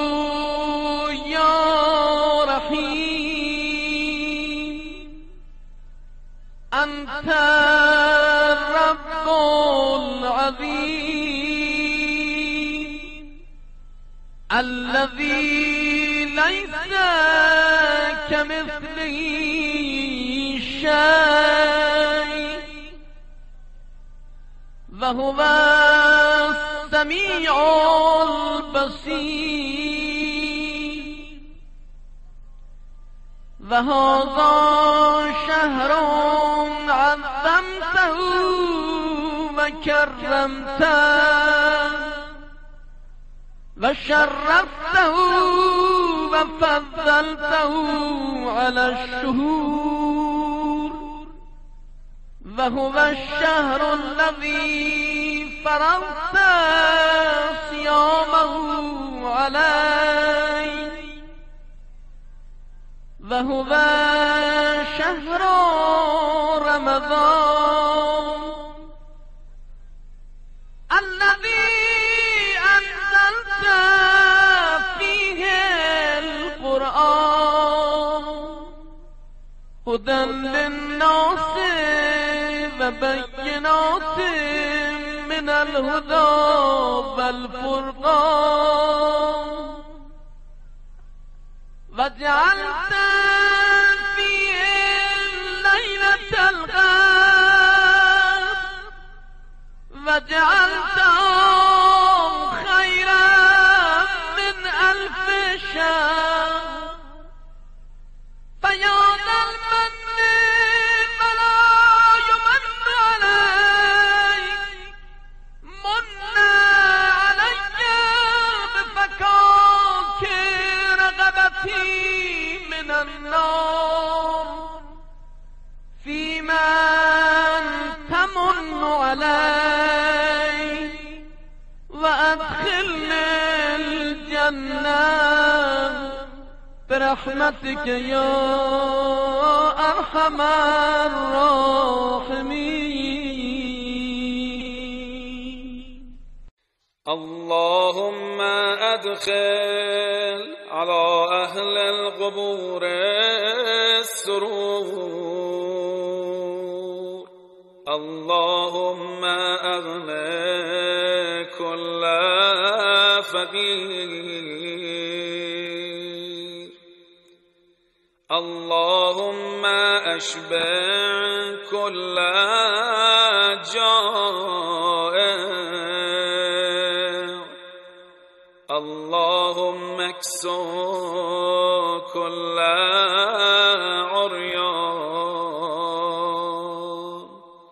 یا رحیم انت رب العظیم الذي ليس كمثله شيء وهو السميع البصير وهذا شهر عظمته وكرمته وشرفته وفضلته على الشهور وهو الشهر الذي فرضت صيامه عليه وهو شهر رمضان الذي فيه القرآن هدى للناس وبينات من الهدى والفرقان وجعلت فيه ليلة القدر وجعلته برحمتك يا أرحم الراحمين. اللهم أدخل على أهل القبور السرور. اللهم أغنى كل فقير. اللهم أشبع كل جائع. اللهم اكسو كل عريان.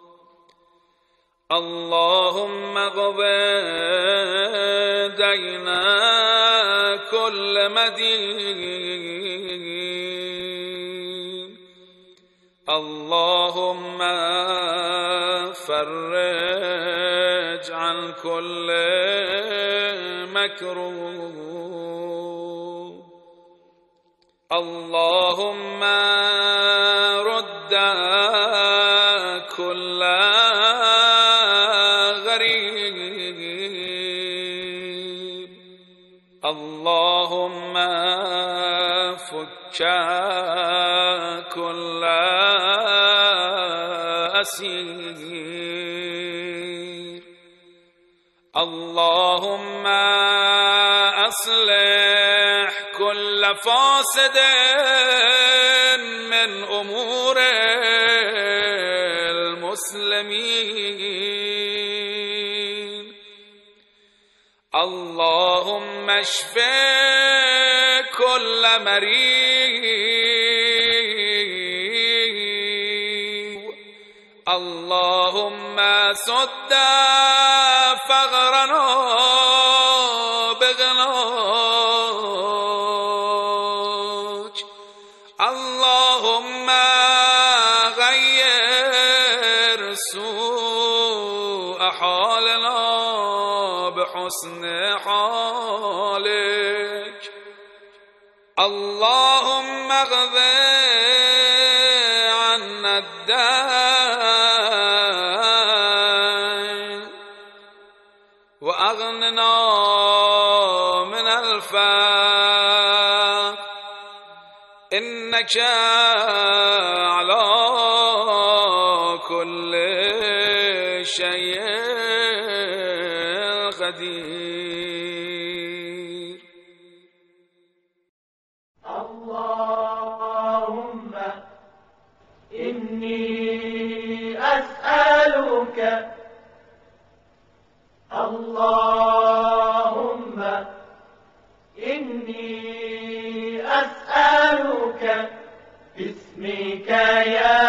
اللهم اقض دين كل مدين. اللهم فرج عن كل مكروه. اللهم رد كل غريب. اللهم فك كل أسير. اللهم أصلح كل فاسد من أمور المسلمين. اللهم اشف كل مريض. اللهم سد فقرنا بغناك. اللهم غير سوء حالنا بحسن حالك. اللهم اغض عنا الدين وأغننا من الفقر. إنك على كل شيء قدير. اللهم إني أسألك. اللهم إني أسألك باسمك يا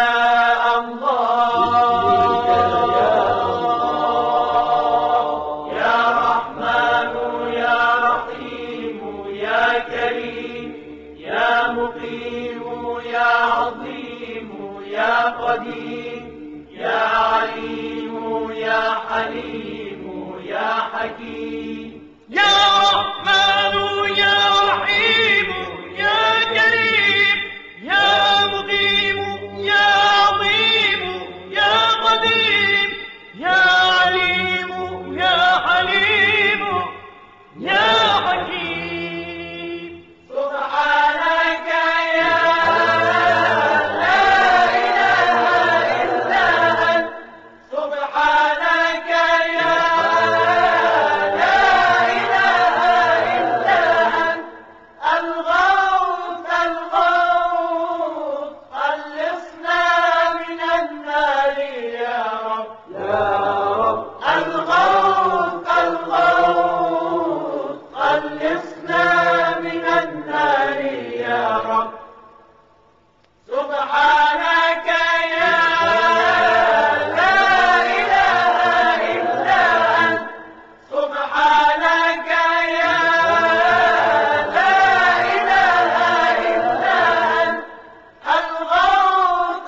الله، يا رحمن يا رحيم يا كريم يا مقيم يا عظيم يا قدير يا عليم يا حليم يا حكيم. يا رحمن يا رحيم يا كريم يا مقيم يا عظيم يا قدير يا عليم يا حليم يا حكيم. سبحانك يا لا إله إلا أنت. سبحانك يا لا إله إلا أنت. الغوث الغوث خلصنا من النار يا رب يا رب. الغوث الغوث خلصنا من النار يا رب. سبحانك يا لا إله إلا أنت. سبحانك يا لا إله إلا أنت. الغوث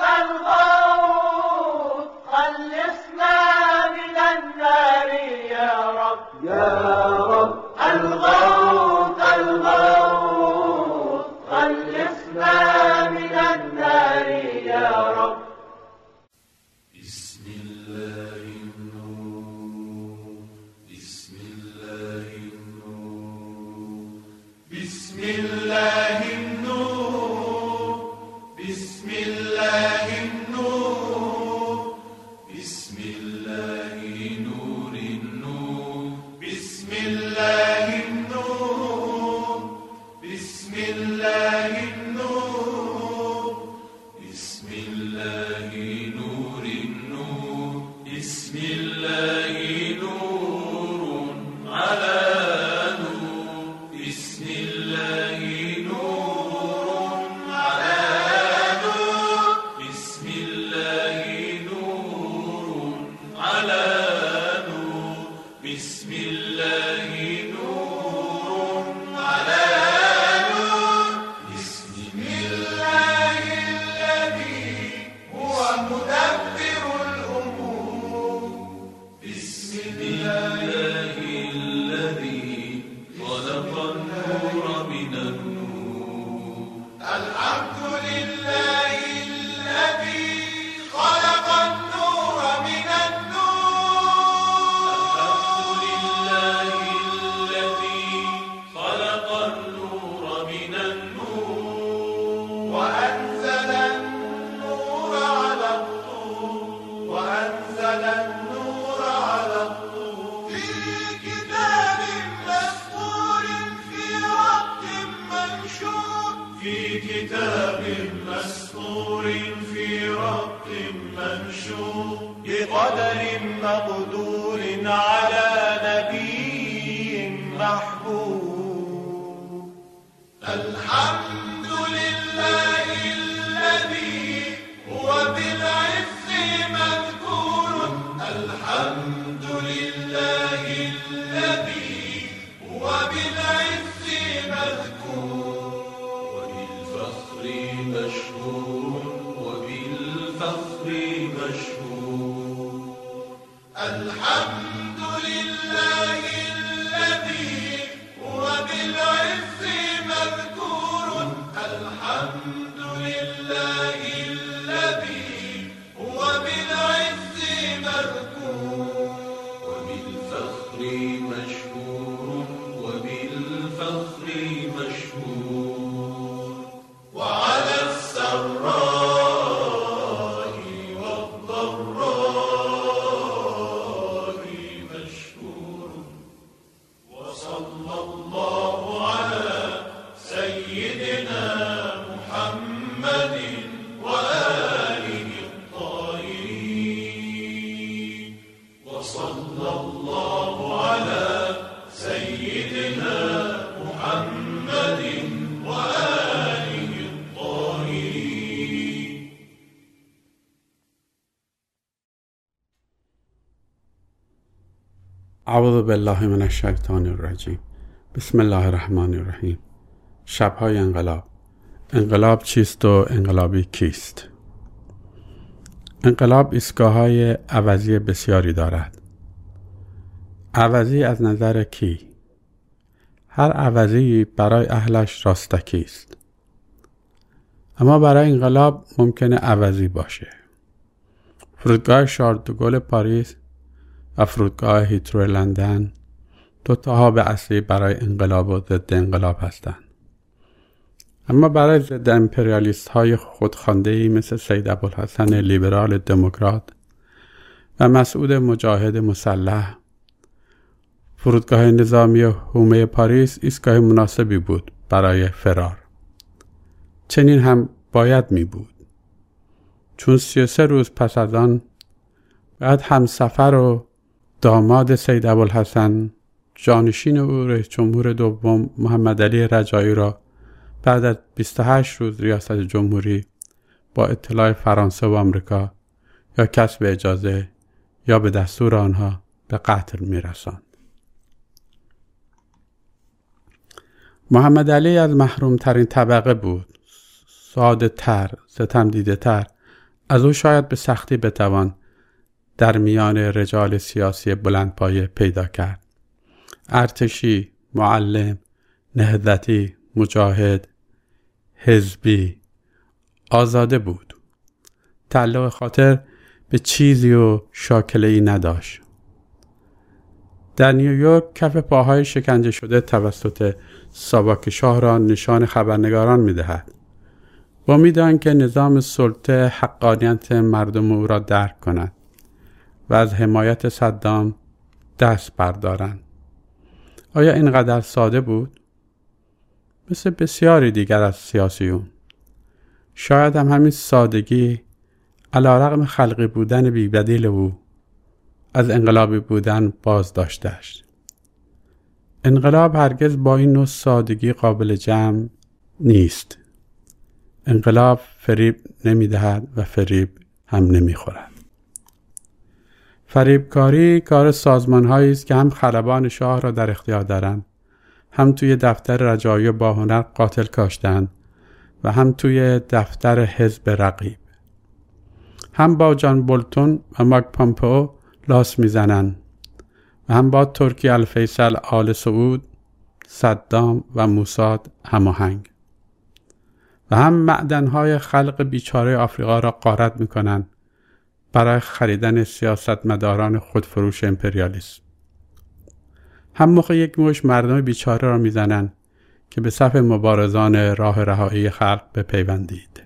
الغوث خلصنا من النار يا رب يا رب. الغوث الغوث خلصنا الله النور بسم الله النور بسم الله نور النور بسم الله نور على نور بسم الله نور على نور بسم الله نور على نور بسم الله نور على نور بسم الله الذي هو مدبر الأمور بسم الله الذي خلق النور من النور الحمد لله الذي خلق النور من النور الحمد لله الذي خلق النور من النور وأنزل النور على الطور وأنزل النور على الطور في كتاب مسطور في رق منشور في كتاب مسطور في رق منشور بقدر مقدور على نبي محبوب الحمد لله الذي هو بالعز مذكور الحمد لله الذي هو بالعز مذكور وبالفخر مشهور وبالفخر مشهور الحمد لله الذي هو بالعز مذكور الحمد لله الذي هو بالعز مذكور وبالفخر مشهور وبالفخر مشهور وعلى السراء والضراء مشهور وصلى الله على سيدنا محمد وآله الطاهرين وصلى الله على سيدنا محمد وآله الطاهرين اعوذ بالله من الشیطان الرجیم. بسم الله الرحمن الرحیم. شبهای انقلاب. انقلاب چیست و انقلابی کیست؟ انقلاب ایستگاه‌های عوضی بسیاری دارد. عوضی از نظر کی؟ هر عوضی برای اهلش راستکی است. اما برای انقلاب ممکنه عوضی باشه. فرودگاه شارل دو گل پاریس و فرودگاه هیترو لندن دو تا هاب اصلی برای انقلاب و ضد انقلاب هستند. اما برای ضد امپریالیست های خودخوانده‌ای مثل سید ابوالحسن لیبرال دموکرات و مسعود مجاهد مسلح، فرودگاه نظامی حومه پاریس ایستگاه مناسبی بود برای فرار. چنین هم باید می بود، چون 33 روز پس از آن بعد همسفر و داماد سید ابوالحسن، جانشین او رئیس جمهور دوم محمد علی رجایی را بعد از 28 روز ریاست جمهوری با اطلاع فرانسه و آمریکا یا کسب اجازه یا به دستور آنها به قتل می‌رساند. محمد علی از محروم ترین طبقه بود، ساده تر، ستم دیده تر. از او شاید به سختی بتوان در میان رجال سیاسی بلندپایه پیدا کرد. ارتشی، معلم، نهضتی، مجاهد، حزبی، آزاده بود. تعلق خاطر به چیزی و شاکله‌ای نداشت. در نیویورک کف پاهای شکنجه شده توسط ساواک شاه را نشان خبرنگاران می‌دهد. با امید که نظام سلطه حقانیت مردم او را درک کند و از حمایت صدام دست بردارند. آیا اینقدر ساده بود؟ مثل بسیاری دیگر از سیاسیون. شاید هم همین سادگی علیرغم خلقی بودن بی‌بدیل او از انقلابی بودن باز داشته‌اش. انقلاب هرگز با این نوع سادگی قابل جمع نیست. انقلاب فریب نمی‌دهد و فریب هم نمی‌خورد. فریبکاری کار سازمان‌هایی است که هم خلبان شاه را در اختیار دارند، هم توی دفتر رجایی باهنر قاتل کاشتند و هم توی دفتر حزب رقیب. هم با جان بولتون و مایک پامپئو لاس میزنند و هم با ترکی الفیصل آل سعود، صدام و موساد هماهنگ و هم معدن‌های خلق بیچاره آفریقا را غارت می‌کنند برای خریدن سیاستمداران خودفروش امپریالیسم. هم مخ یک مش مردم بیچاره را میزنند که به صف مبارزان راه رهایی خلق بپیوندید.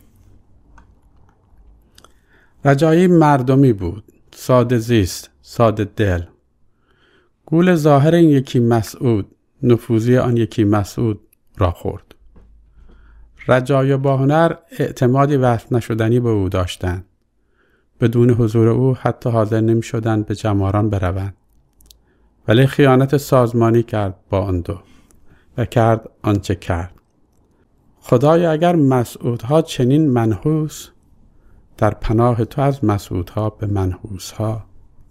رجایی مردمی بود، ساده زیست، ساده دل. گول ظاهر این یکی مسعود، نفوذی آن یکی مسعود را خورد. رجایی باهنر اعتمادی وصف نشدنی به او داشتند. بدون حضور او حتی حاضر نمی شدند به جماران بروند. ولی خیانت سازمانی کرد با آن دو و کرد آنچه کرد. خدایا اگر مسعودها چنین منحوس، در پناه تو از مسعودها به منحوسها.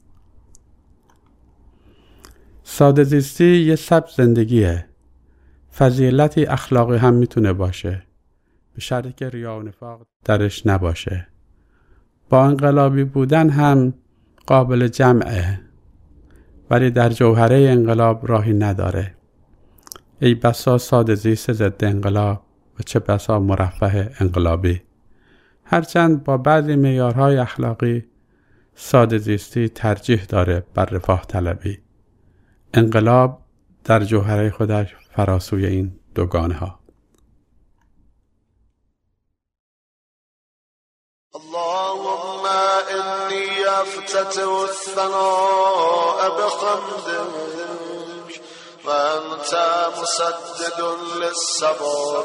ساده زیستی یه سبک زندگیه. فضیلتی اخلاقی هم میتونه باشه، به شرطی که ریا و نفاق درش نباشه. با انقلابی بودن هم قابل جمعه، ولی در جوهره انقلاب راهی نداره. ای بسا ساده زیست ضد انقلاب و چه بسا مرفه انقلابی. هرچند با بعضی معیارهای اخلاقی ساده زیستی ترجیح داره بر رفاه طلبی. انقلاب در جوهره خودش فراسوی این دوگانه ها. اللهم إني أفتتح الثناء بحمدك وأنت مسدد للصواب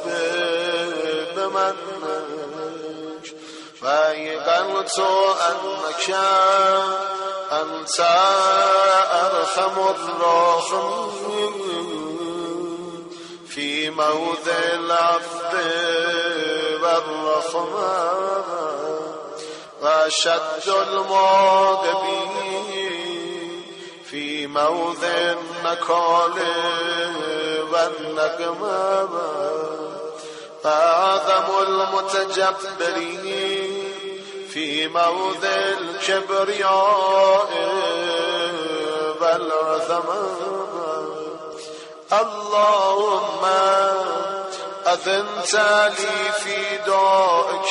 بمنك فأيقنت أنك أنت أرحم الراحمين في موضع العفو والرحمة وأشد المعاقبين في موضع النكال والنقمة وأعظم المتجبرين في موضع الكبرياء والعظمة. اللهم أذنت لي في دعائك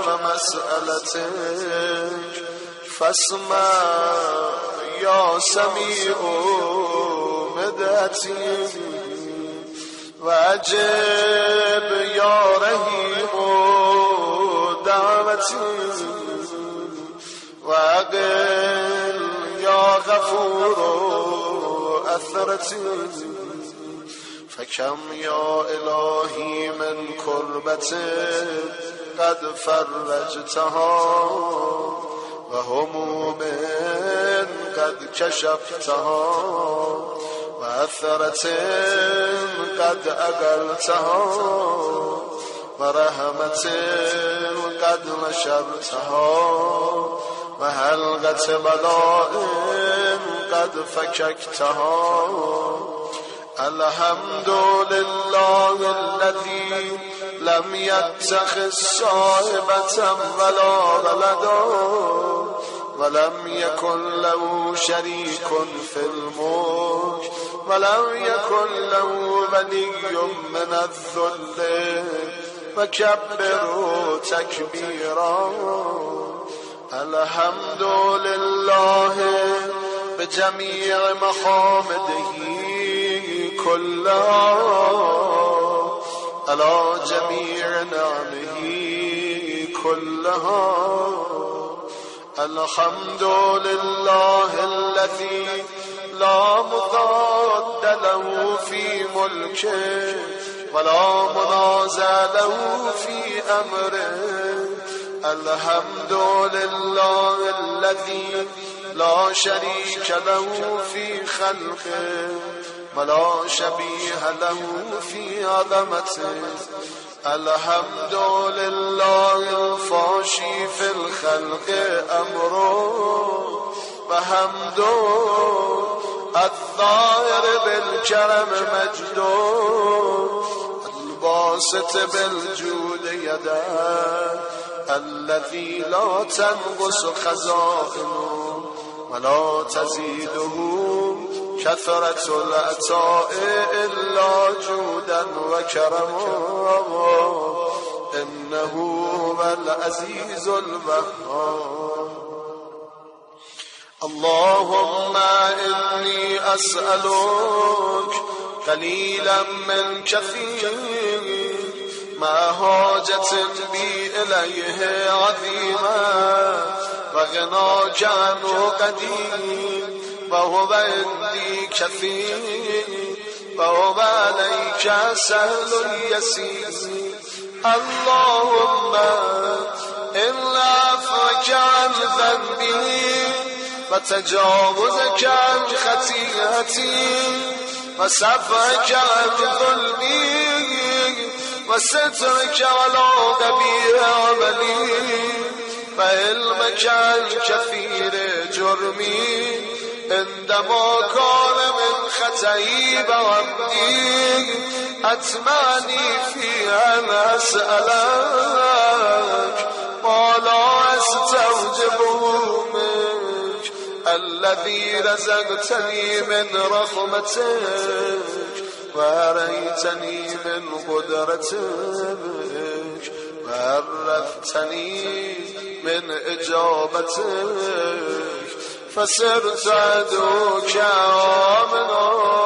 ومسألتك فاسمع يا سميع مدتي وأجب يا رحيم دعوتي وأقل يا غفور أثرتي فكم يا إلهي من كربة قد فرجتها وهموم قد كشفتها وأثرة قد أقلتها ورحمة قد نشرتها وحلقة بلاء قد فككتها. الحمد لله الذي لم يتخذ صاحبة ولا ولدا ولم يكن له شريك في الملك ولم يكن له ولي من الذل وكبره تكبيرا. الحمد لله بجميع محامده كلها على جميع نعمه كلها. الحمد لله الذي لا مضاد رد له في ملكه ولا منازع له في أمره. الحمد لله الذي لا شريك له في خلقه ولا شبيه له في عظمته. الحمد لله الفاشي في الخلق أمره وحمده الظاهر بالكرم مجده الباسط بالجود يده الذي لا تنقص خزائنه ولا تزيده كثرة العطاء إلا جودا وكرما إنه هو العزيز الوهاب. اللهم إني أسألك قليلا من كثير ما حاجة بي إليه عظيمة وغناك عنه قدير وهو عندي كثير وهو عليك سهل يسير. اللهم إن عفوك عن ذنبي وتجاوزك عن خطيئتي وصفحك عن ظلمي وسترك على قبيح عملي وعلمك عن كثير جرمي عندما كان من خطئي بعمدي أتمني في أن أسألك ما لا أستوجبه منك الذي رزقتني من رحمتك وأريتني من قدرتك وعرفتني من إجابتك فصرت أدعوك آمنا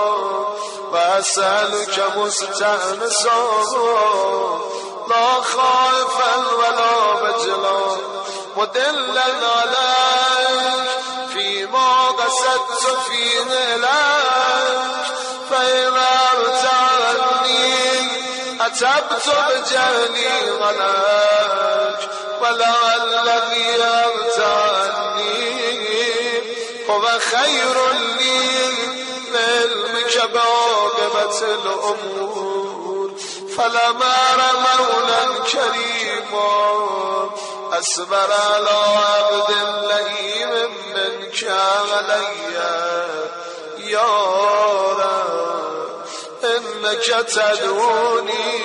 وأسألك مستأنسا لا خائفا ولا وجلا مدلا عليك فيما قصدت فيه إليك فإذا ارتعني أتبت بجهلي عليك ولعل الذي ارتعني هو خير لي لعلمك بعاقبة الأمور. فلما مولا كريما أصبر على عبد لئيم منك علي يا رب إنك تدعوني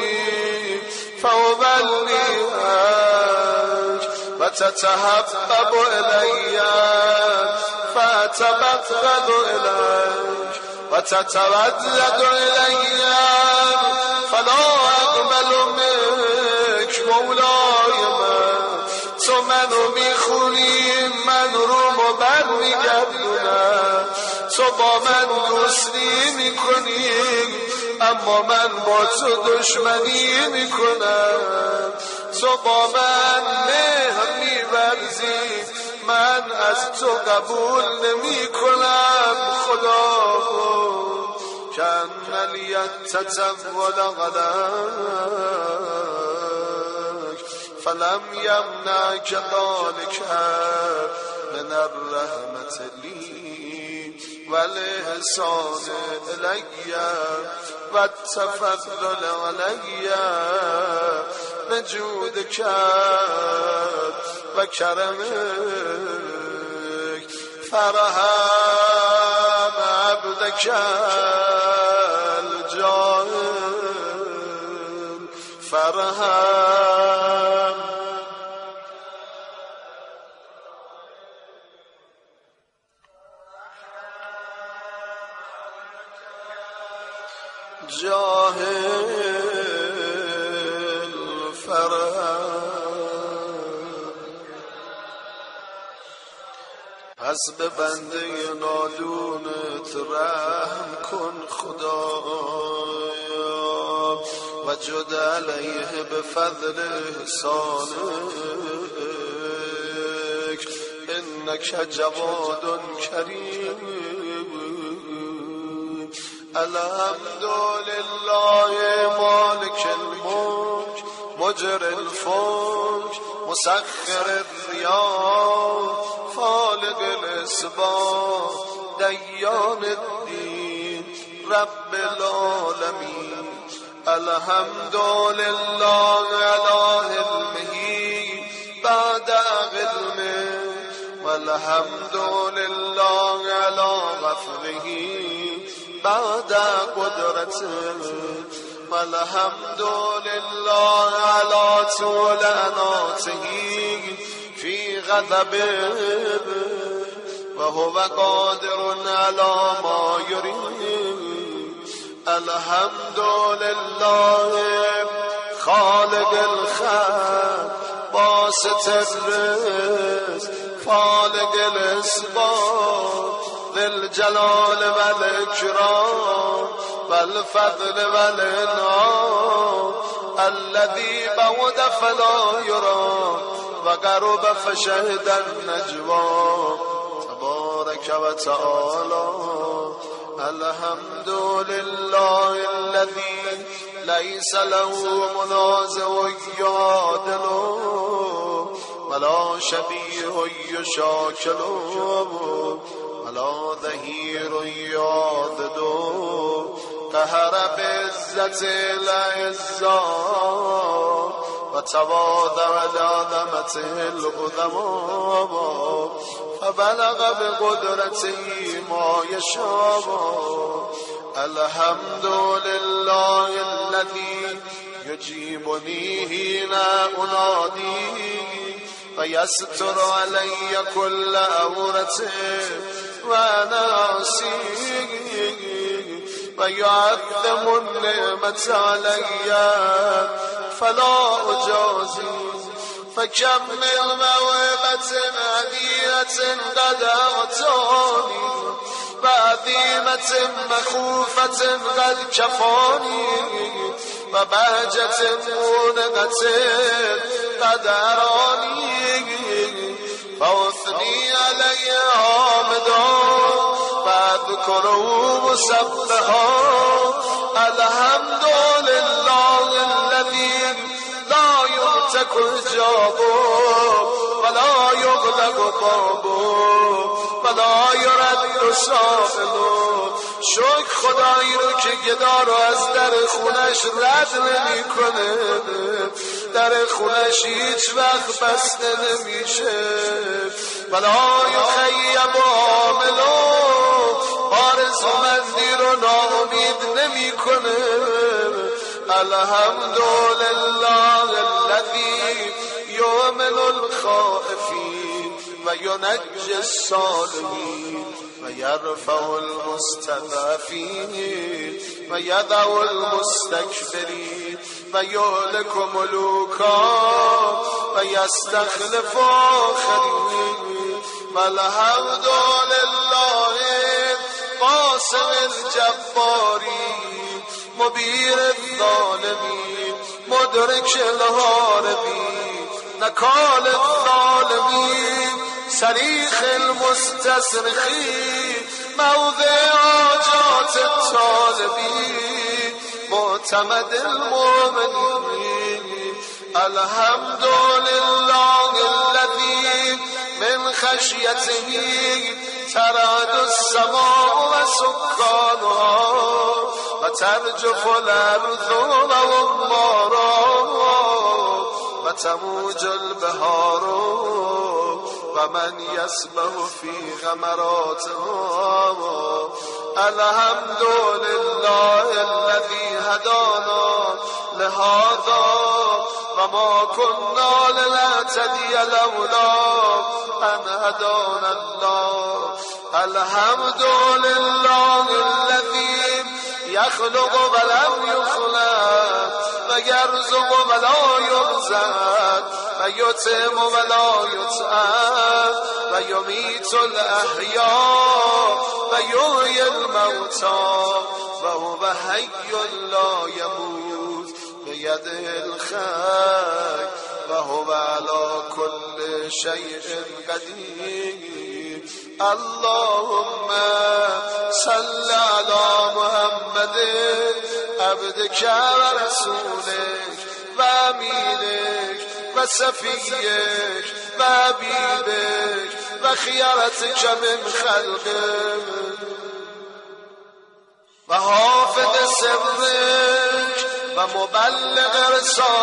فأبلغك وتتحبب إلي فأتبغض إليك وتتردد إلي فلا أقبل منك مولاي تو منو میخونی من رو بر میگردونم تو با من دوستی میکنی اما من با تو دشمنی میکنم تو با من مهر میورزی من از تو قبول نمی کنم خدا کن ملیت تتول غلق فلم یمنعک ذلک من الرحمت لی والإحسان إلی والتفضل علی بجودک و کرمک فرحم عبدک الجاهل فرحم جاهل فرحم پس به بنده نادونت رحم کن خدایا و جد علیه به فضل احسانک انک جواد کریم الحمد لله مالك الملك مجر الفلك مسخر الرياح فالق الاسباح دیان الدین رب العالمین الحمد لله على علمه بعد علمه والحمد لله على غفله بعد قدرته والحمد لله على طول اناته في غضبه وهو قادر على ما يريد الحمد لله خالق الخلق باسط الرزق فالق الاسباب ذي الجلال والإكرام والفضل والإنعام الذي بعد فلا يرى وقرب فشهد النجوى تبارك وتعالى الحمد لله الذي ليس له منازع يعادله ولا شبيه يشاكله ولا ظهير يعضده قهر بعزة الأعزاء وتواضع لعظمته العظماء فبلغ بقدرته ما يشاء الحمد لله الذي يجيبني حين أنادي ويستر علي كل أمرة وأنا أعصيه ويعظم النعمة علي فلا أجازي فكم من موهبة هدية قد أعطاني وعظيمة مخوفة قد كفاني وبهجة مونقة قد أراني فأثني علي حامدا واذكره مسبحا الحمد لله الذي لا يمتك حجابه ولا يغلق بابه ولا يرد سائله شکر خدایی رو که گدا رو از در خونش رد نمی کنه در خونش هیچ وقت بسته نمیشه ولا یخیب عاملو آرزومندی رو ناامید نمی کنه الحمد لله الذي يؤمن الخائفين وينجي الصالحين ويرفع المستضعفين ويدع المستكبرين ويهلك ملوكا ويستخلف آخرين والحمد لله قاسم الجبارين مبير الظالمين مدرك الهاربين نكال الظالمين صريخ المستصرخين موضع حاجات الطالبين معتمد المؤمنين الحمد لله الذي من خشيته ترعد السماء وسكانها وترجف الأرض وأمارها وتموج البحار ومن يسبح في غمراتها الحمد لله الذي هدانا لهذا وما كنا لنهتدي لولا أن هدانا الله الحمد لله الذي يخلق ولم يخلق ويرزق ولا يرزق ويطعم ولا يطعم ويميت الأحياء ويحيي الموتى وهو حي لا يموت بيده الخير وهو على كل شيء قدير اللهم صل على محمد عبدك ورسولك وأمينك وصفيك وحبيبك وخيرتك من خلقك وحافظ سرك ومبلغ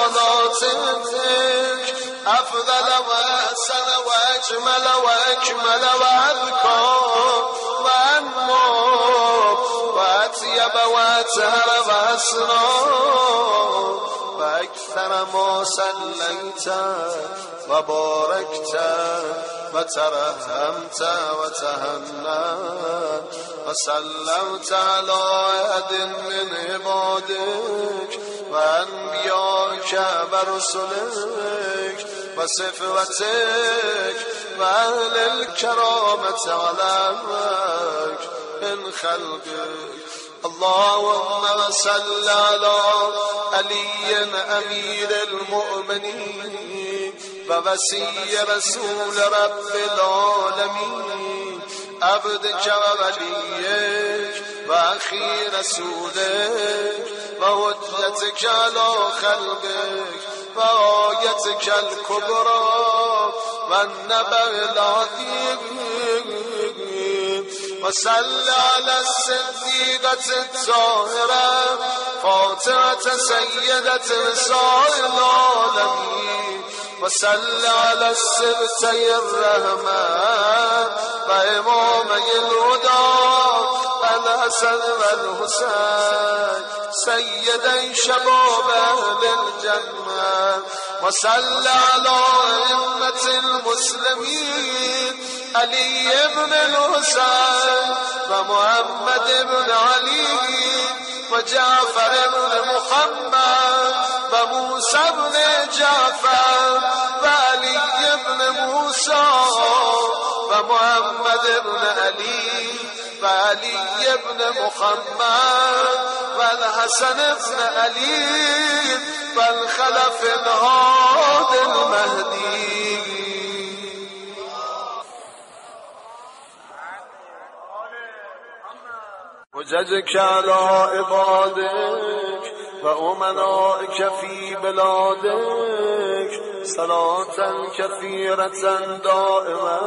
رسالاتك أفضل وأحسن وأجمل وأكمل وأذكى وأنمى وأطيب وأطهر وأسرى وأكثر ما صليت وباركت وترحمت وتهنأت وسلمت على أحد من عبادك وأنبيائك ورسلك وصفوتك وأهل الكرامة عليك من خلقك اللهم صل على علي أمير المؤمنين ووصي رسول رب العالمين عبدك ووليك وأخي رسولك وحجتك على خلقك وآيتك الكبرى والنبأ العظيم وصل على الصديقة الطاهرة فاطمة سيدة نساء العالمين وصل على السبتي الرحمن وإمامي الهدى الحسن والحسين سيدي شباب أهل الجنة وصل على أئمة المسلمين علي بن الحسين ومحمد بن علي وجعفر بن محمد وموسى بن جعفر وعلي بن موسى ومحمد بن علي وعلي بن محمد والحسن بن علي والخلف الهادي المهدي وجدك على عبادك وأمنائك في بلادك صلاة كثيرة دائمة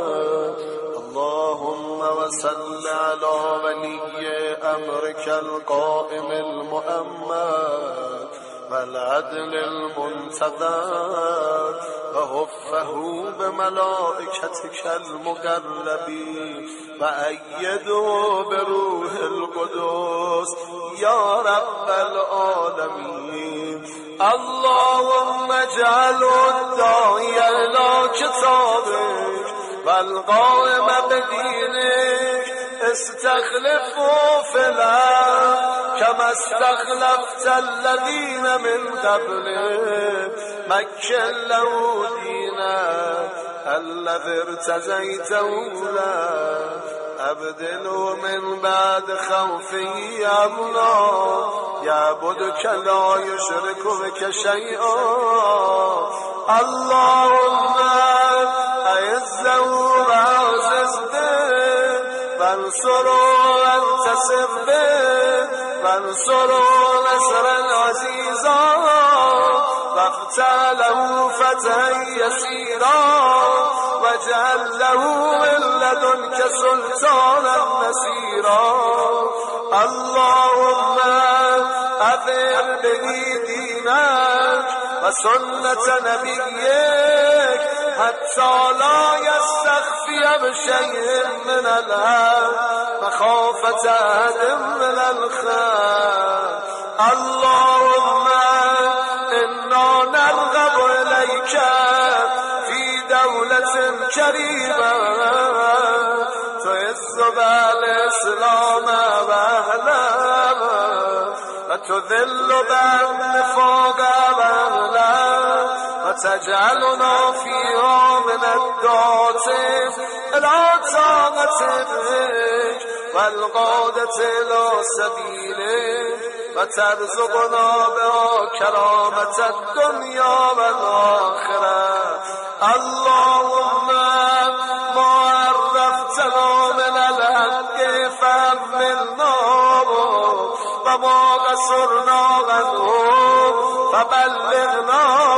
اللهم وصل على ولي أمرك القائم المؤمن والعدل المنتظر وهفه بملائكتك المقربين وأيده بروح القدس يا رب العالمين اللهم اجعل الداعي إلى كتابك والقائم بدينك استخلفه في الأرض كما استخلفت الذين من قبلك مكن له دينك الذي ارتزيته له أبدله من بعد خوفه أمنا يعبدك لا يشرك بك شيئا اللهم أعزه وأعزز به وانصره وانتصر به وانصره نصرا عزيزا وافتح له فتحا يسيرا واجعل له من لدنك سلطانا نصيرا اللهم أظهر به دينك وسنة نبيك حتى لا يستخفي بشيء من الأرض مخافة أحد من الخلق اللهم إنا نرغب إليك في دولة كريمة تعز بها الإسلام وأهله وتذل بها النفاق وأهله وتجعلنا فيها من الدعاة إلى طاعتك والقادة إلى سبيلك وترزقنا بها كرامة الدنيا والآخرة اللهم ما عرفت وما قصرنا عنهم فبلغنا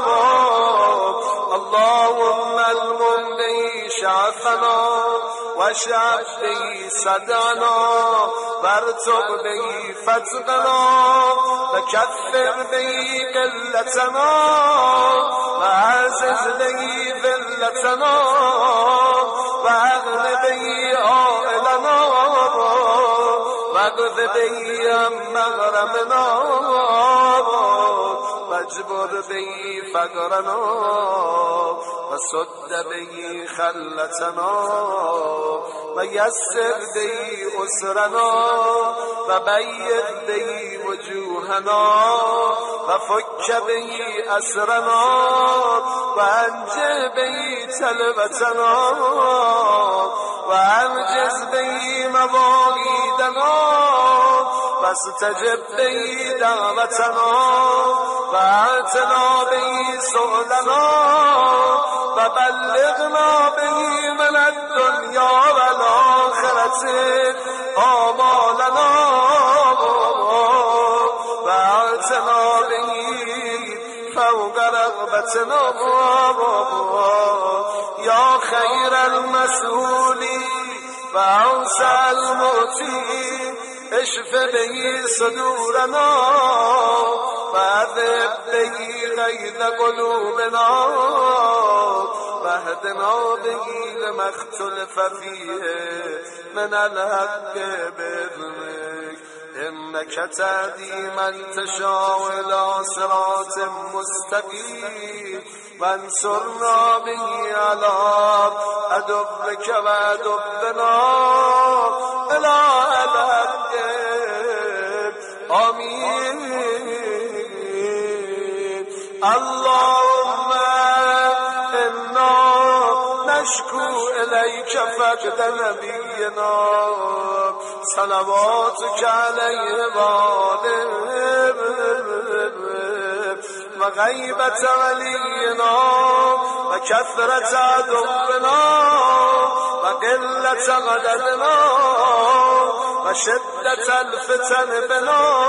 اللهم المنبي شعفنا وشعب به صدعنا وارتق به فتقنا وكفر به قلتنا وعزز به ذلتنا واغن به عائلنا واقض به مغرمنا واجبر به فقرنا وسد به خلتنا ويسر به أسرنا وبيض به وجوهنا وفك به أسرنا وأنجه به تلبتنا وأنجز به مواعيدنا واستجب به دعوتنا وآتنا به سؤلنا وبلغنا به من الدنيا والآخرة آمالنا وآتنا به فوق رغبتنا يا خير المسؤولين وأوسع المعطي اشف به صدورنا وأذهب به غيظ قلوبنا واهدنا به لما اختلف فيه من الحق بإذنك إنك تهدي من تشاء إلى صراط مستقيم وانصرنا به على عدوك وعدونا إلى الحق آمين. اللهم إنا نشكو إليك فقد نبينا صلواتك عليه وآله وغيبة ولينا وكثرة عدونا وقلة غددنا وشدة الفتن بنا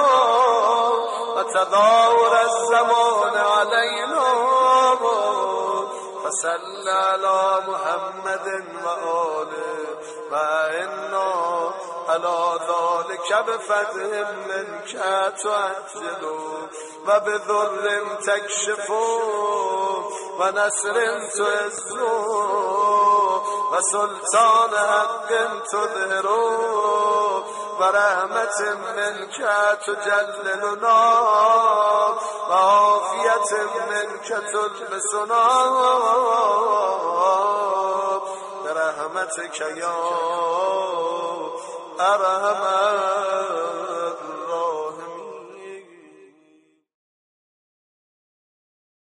وتداور الزمان علينا فصل على محمد وآله وإنا على ذلك بفتح منك تعجل وبذر تكشف ونصر تعز وسلطان حق تظهر ورحمة منك تجللنا وعافية منك تلبسنا برحمتك يا أرحم